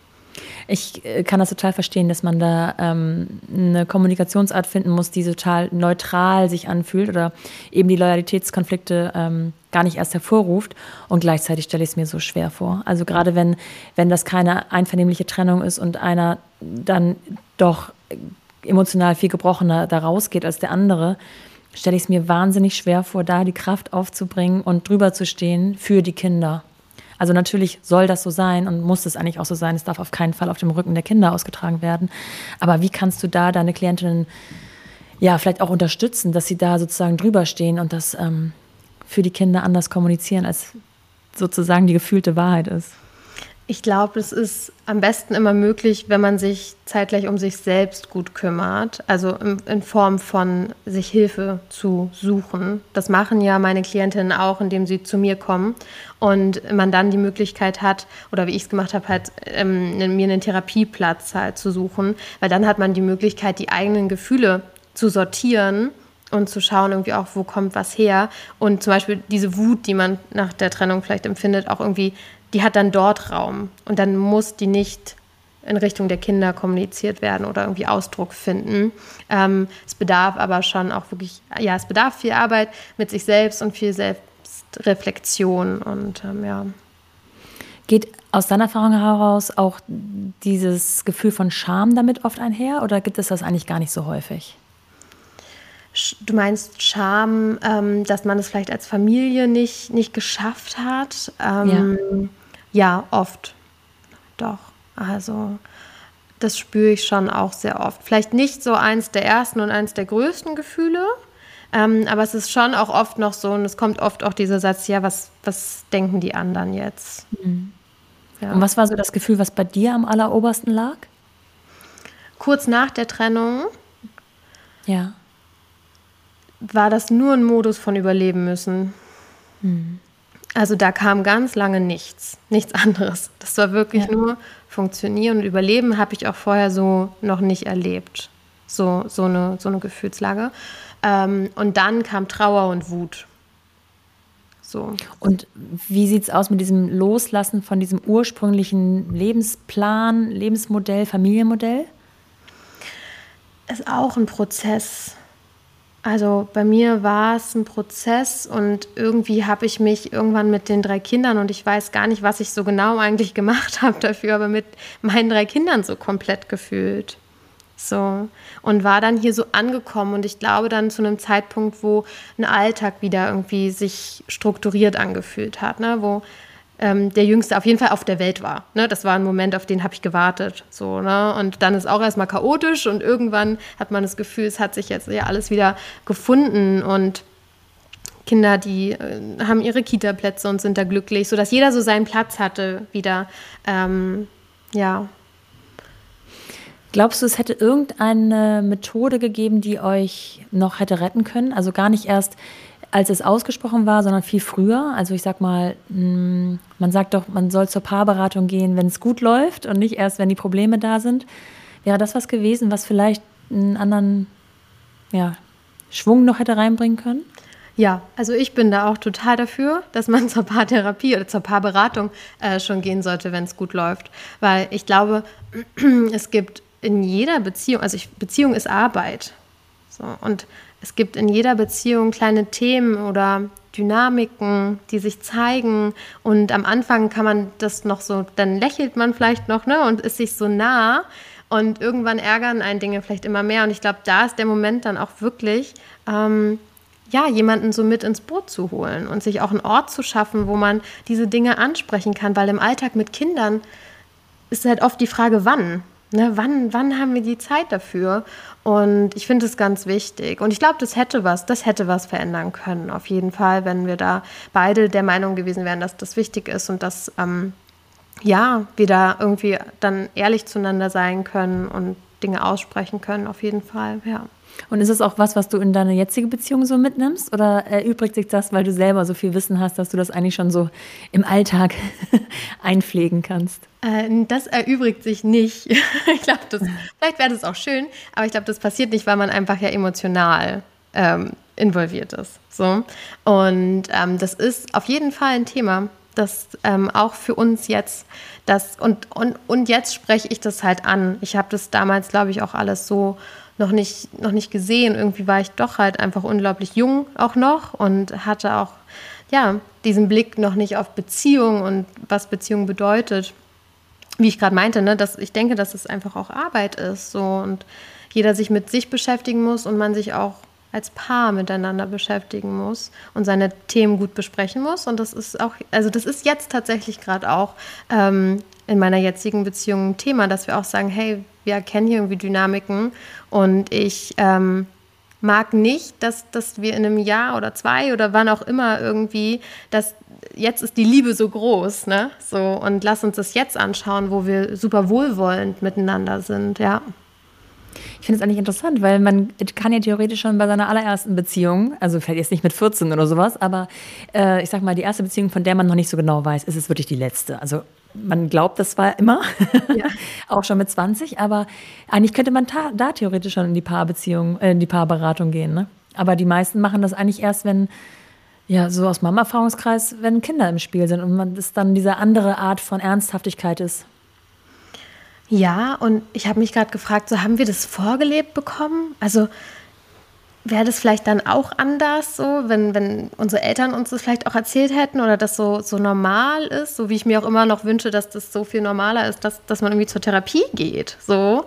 Ich kann das total verstehen, dass man da eine Kommunikationsart finden muss, die total neutral sich anfühlt oder eben die Loyalitätskonflikte gar nicht erst hervorruft. Und gleichzeitig stelle ich es mir so schwer vor. Also gerade wenn das keine einvernehmliche Trennung ist und einer dann doch emotional viel gebrochener da rausgeht als der andere, stelle ich es mir wahnsinnig schwer vor, da die Kraft aufzubringen und drüber zu stehen für die Kinder. Also natürlich soll das so sein und muss es eigentlich auch so sein. Es darf auf keinen Fall auf dem Rücken der Kinder ausgetragen werden. Aber wie kannst du da deine Klientinnen ja vielleicht auch unterstützen, dass sie da sozusagen drüber stehen und das für die Kinder anders kommunizieren, als sozusagen die gefühlte Wahrheit ist? Ich glaube, es ist am besten immer möglich, wenn man sich zeitgleich um sich selbst gut kümmert, also in Form von sich Hilfe zu suchen. Das machen ja meine Klientinnen auch, indem sie zu mir kommen und man dann die Möglichkeit hat, oder wie ich es gemacht habe, halt mir einen Therapieplatz halt zu suchen, weil dann hat man die Möglichkeit, die eigenen Gefühle zu sortieren und zu schauen irgendwie auch, wo kommt was her. Und zum Beispiel diese Wut, die man nach der Trennung vielleicht empfindet, auch irgendwie, die hat dann dort Raum. Und dann muss die nicht in Richtung der Kinder kommuniziert werden oder irgendwie Ausdruck finden. Es bedarf aber schon auch wirklich, ja, es bedarf viel Arbeit mit sich selbst und viel Selbstreflexion. Und ja. Geht aus deiner Erfahrung heraus auch dieses Gefühl von Scham damit oft einher oder gibt es das eigentlich gar nicht so häufig? Du meinst Scham, dass man es vielleicht als Familie nicht geschafft hat? Ja, oft. Doch. Also das spüre ich schon auch sehr oft. Vielleicht nicht so eins der ersten und eins der größten Gefühle, aber es ist schon auch oft noch so, und es kommt oft auch dieser Satz, ja, was denken die anderen jetzt? Mhm. Ja. Und was war so das Gefühl, was bei dir am allerobersten lag? Kurz nach der Trennung ja. war das nur ein Modus von Überleben müssen. Mhm. Also da kam ganz lange nichts anderes. Das war wirklich nur Funktionieren und Überleben, habe ich auch vorher so noch nicht erlebt. So eine Gefühlslage. Und dann kam Trauer und Wut. So. Und wie sieht es aus mit diesem Loslassen von diesem ursprünglichen Lebensplan, Lebensmodell, Familienmodell? Ist auch ein Prozess. Also bei mir war es ein Prozess und irgendwie habe ich mich irgendwann mit den 3 Kindern, und ich weiß gar nicht, was ich so genau eigentlich gemacht habe dafür, aber mit meinen 3 Kindern so komplett gefühlt. So. Und war dann hier so angekommen und ich glaube dann zu einem Zeitpunkt, wo ein Alltag wieder irgendwie sich strukturiert angefühlt hat, ne? Wo der Jüngste auf jeden Fall auf der Welt war. Ne? Das war ein Moment, auf den habe ich gewartet. So, ne? Und dann ist auch erstmal chaotisch und irgendwann hat man das Gefühl, es hat sich jetzt ja alles wieder gefunden und Kinder, die haben ihre Kita-Plätze und sind da glücklich, sodass jeder so seinen Platz hatte wieder. Ja. Glaubst du, es hätte irgendeine Methode gegeben, die euch noch hätte retten können? Also gar nicht erst, als es ausgesprochen war, sondern viel früher. Also ich sag mal, man sagt doch, man soll zur Paarberatung gehen, wenn es gut läuft und nicht erst, wenn die Probleme da sind. Wäre das was gewesen, was vielleicht einen anderen Schwung noch hätte reinbringen können? Ja, also ich bin da auch total dafür, dass man zur Paartherapie oder zur Paarberatung schon gehen sollte, wenn es gut läuft. Weil ich glaube, es gibt in jeder Beziehung, Beziehung ist Arbeit. So, und es gibt in jeder Beziehung kleine Themen oder Dynamiken, die sich zeigen. Und am Anfang kann man das noch so, dann lächelt man vielleicht noch, ne, und ist sich so nah. Und irgendwann ärgern einen Dinge vielleicht immer mehr. Und ich glaube, da ist der Moment dann auch wirklich, jemanden so mit ins Boot zu holen und sich auch einen Ort zu schaffen, wo man diese Dinge ansprechen kann. Weil im Alltag mit Kindern ist halt oft die Frage, wann. Ne, wann haben wir die Zeit dafür? Und ich finde es ganz wichtig. Und ich glaube, das hätte was verändern können, auf jeden Fall, wenn wir da beide der Meinung gewesen wären, dass das wichtig ist und dass wir da irgendwie dann ehrlich zueinander sein können und Dinge aussprechen können, auf jeden Fall, ja. Und ist es auch was du in deine jetzige Beziehung so mitnimmst? Oder erübrigt sich das, weil du selber so viel Wissen hast, dass du das eigentlich schon so im Alltag einpflegen kannst? Das erübrigt sich nicht. Ich glaube, vielleicht wäre das auch schön, aber ich glaube, das passiert nicht, weil man einfach ja emotional involviert ist. So. Und das ist auf jeden Fall ein Thema, das auch für uns jetzt, und jetzt spreche ich das halt an. Ich habe das damals, glaube ich, auch alles so noch nicht gesehen. Irgendwie war ich doch halt einfach unglaublich jung auch noch und hatte auch diesen Blick noch nicht auf Beziehung und was Beziehung bedeutet. Wie ich gerade meinte, ne, ich denke, dass es einfach auch Arbeit ist so und jeder sich mit sich beschäftigen muss und man sich auch als Paar miteinander beschäftigen muss und seine Themen gut besprechen muss. Und das ist auch, also das ist jetzt tatsächlich gerade auch in meiner jetzigen Beziehung ein Thema, dass wir auch sagen, hey, wir erkennen hier irgendwie Dynamiken und ich mag nicht, dass wir in einem Jahr oder 2 oder wann auch immer irgendwie, dass jetzt ist die Liebe so groß, ne? So, und lass uns das jetzt anschauen, wo wir super wohlwollend miteinander sind, ja. Ich finde es eigentlich interessant, weil man kann ja theoretisch schon bei seiner allerersten Beziehung, also vielleicht jetzt nicht mit 14 oder sowas, aber ich sag mal, die erste Beziehung, von der man noch nicht so genau weiß, ist es wirklich die letzte. Also man glaubt, das war immer, ja. Auch schon mit 20, aber eigentlich könnte man da theoretisch schon in die Paarbeziehung, in die Paarberatung gehen, ne? Aber die meisten machen das eigentlich erst, wenn, ja, so aus meinem Erfahrungskreis, wenn Kinder im Spiel sind und man das dann diese andere Art von Ernsthaftigkeit ist. Ja, und ich habe mich gerade gefragt, so haben wir das vorgelebt bekommen? Also wäre das vielleicht dann auch anders so, wenn unsere Eltern uns das vielleicht auch erzählt hätten oder das so normal ist, so wie ich mir auch immer noch wünsche, dass das so viel normaler ist, dass man irgendwie zur Therapie geht, so.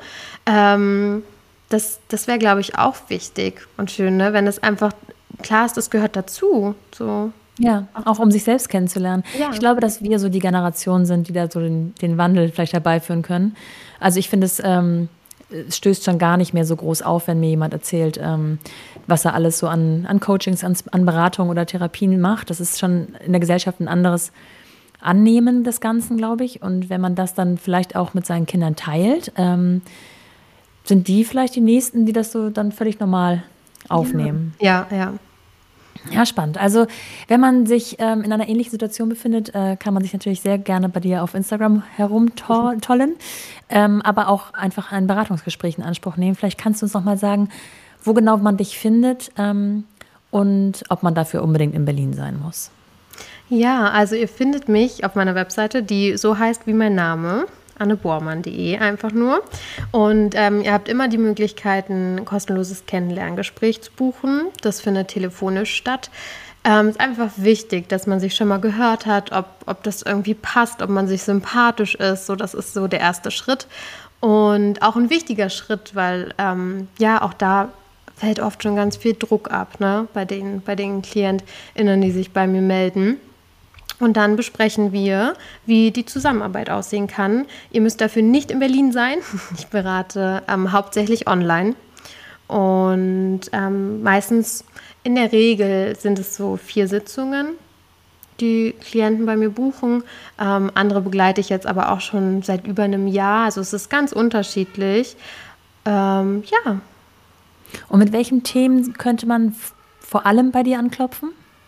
Das wäre, glaube ich, auch wichtig und schön, ne? Wenn es einfach klar ist, das gehört dazu, so. Ja, auch um sich selbst kennenzulernen. Ja. Ich glaube, dass wir so die Generation sind, die da so den Wandel vielleicht herbeiführen können. Also ich finde, es stößt schon gar nicht mehr so groß auf, wenn mir jemand erzählt, was er alles so an Coachings, an Beratung oder Therapien macht. Das ist schon in der Gesellschaft ein anderes Annehmen des Ganzen, glaube ich. Und wenn man das dann vielleicht auch mit seinen Kindern teilt, sind die vielleicht die Nächsten, die das so dann völlig normal aufnehmen. Ja, ja. Ja, spannend. Also wenn man sich in einer ähnlichen Situation befindet, kann man sich natürlich sehr gerne bei dir auf Instagram herumtollen, aber auch einfach ein Beratungsgespräch in Anspruch nehmen. Vielleicht kannst du uns noch mal sagen, wo genau man dich findet und ob man dafür unbedingt in Berlin sein muss. Ja, also ihr findet mich auf meiner Webseite, die so heißt wie mein Name, annebormann.de einfach nur. Und ihr habt immer die Möglichkeit, ein kostenloses Kennenlerngespräch zu buchen. Das findet telefonisch statt. Es ist einfach wichtig, dass man sich schon mal gehört hat, ob das irgendwie passt, ob man sich sympathisch ist. So, das ist so der erste Schritt. Und auch ein wichtiger Schritt, weil auch da fällt oft schon ganz viel Druck ab, ne? Bei den KlientInnen, die sich bei mir melden. Und dann besprechen wir, wie die Zusammenarbeit aussehen kann. Ihr müsst dafür nicht in Berlin sein. Ich berate hauptsächlich online. Und meistens, in der Regel, sind es so 4 Sitzungen, die Klienten bei mir buchen. Andere begleite ich jetzt aber auch schon seit über einem Jahr. Also es ist ganz unterschiedlich. Ja. Und mit welchen Themen könnte man vor allem bei dir anklopfen?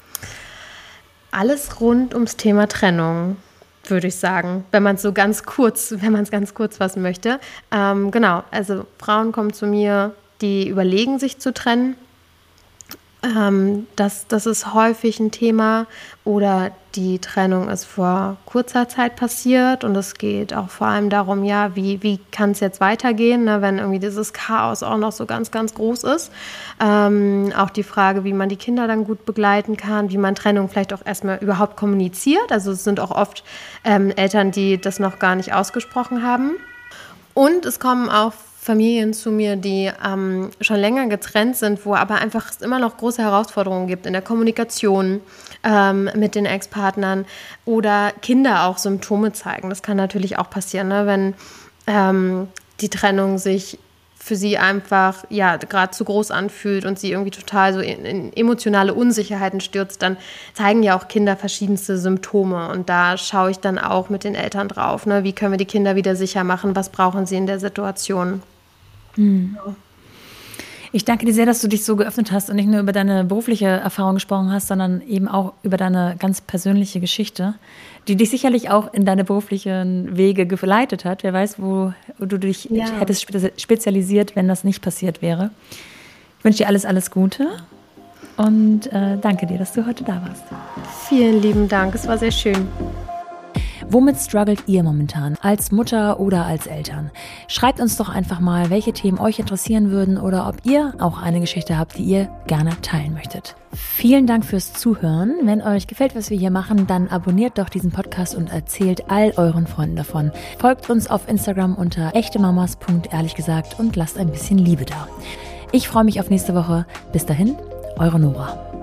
Alles rund ums Thema Trennung, würde ich sagen, wenn man es ganz kurz fassen möchte. Genau, also Frauen kommen zu mir, die überlegen, sich zu trennen. Das ist häufig ein Thema. Oder die Trennung ist vor kurzer Zeit passiert und es geht auch vor allem darum, ja, wie kann es jetzt weitergehen, ne, wenn irgendwie dieses Chaos auch noch so ganz, ganz groß ist. Auch die Frage, wie man die Kinder dann gut begleiten kann, wie man Trennung vielleicht auch erstmal überhaupt kommuniziert. Also es sind auch oft Eltern, die das noch gar nicht ausgesprochen haben. Und es kommen auch Familien zu mir, die schon länger getrennt sind, wo aber einfach es immer noch große Herausforderungen gibt in der Kommunikation mit den Ex-Partnern oder Kinder auch Symptome zeigen. Das kann natürlich auch passieren, ne? Wenn die Trennung sich für sie einfach gerade zu groß anfühlt und sie irgendwie total so in emotionale Unsicherheiten stürzt, dann zeigen ja auch Kinder verschiedenste Symptome. Und da schaue ich dann auch mit den Eltern drauf. Ne? Wie können wir die Kinder wieder sicher machen? Was brauchen sie in der Situation? Ja. Ich danke dir sehr, dass du dich so geöffnet hast und nicht nur über deine berufliche Erfahrung gesprochen hast, sondern eben auch über deine ganz persönliche Geschichte, die dich sicherlich auch in deine beruflichen Wege geleitet hat. Wer weiß, wo du dich hättest spezialisiert, wenn das nicht passiert wäre. Ich wünsche dir alles Gute und danke dir, dass du heute da warst. Vielen lieben Dank, es war sehr schön. Womit struggelt ihr momentan, als Mutter oder als Eltern? Schreibt uns doch einfach mal, welche Themen euch interessieren würden oder ob ihr auch eine Geschichte habt, die ihr gerne teilen möchtet. Vielen Dank fürs Zuhören. Wenn euch gefällt, was wir hier machen, dann abonniert doch diesen Podcast und erzählt all euren Freunden davon. Folgt uns auf Instagram unter echtemamas.ehrlichgesagt und lasst ein bisschen Liebe da. Ich freue mich auf nächste Woche. Bis dahin, eure Nora.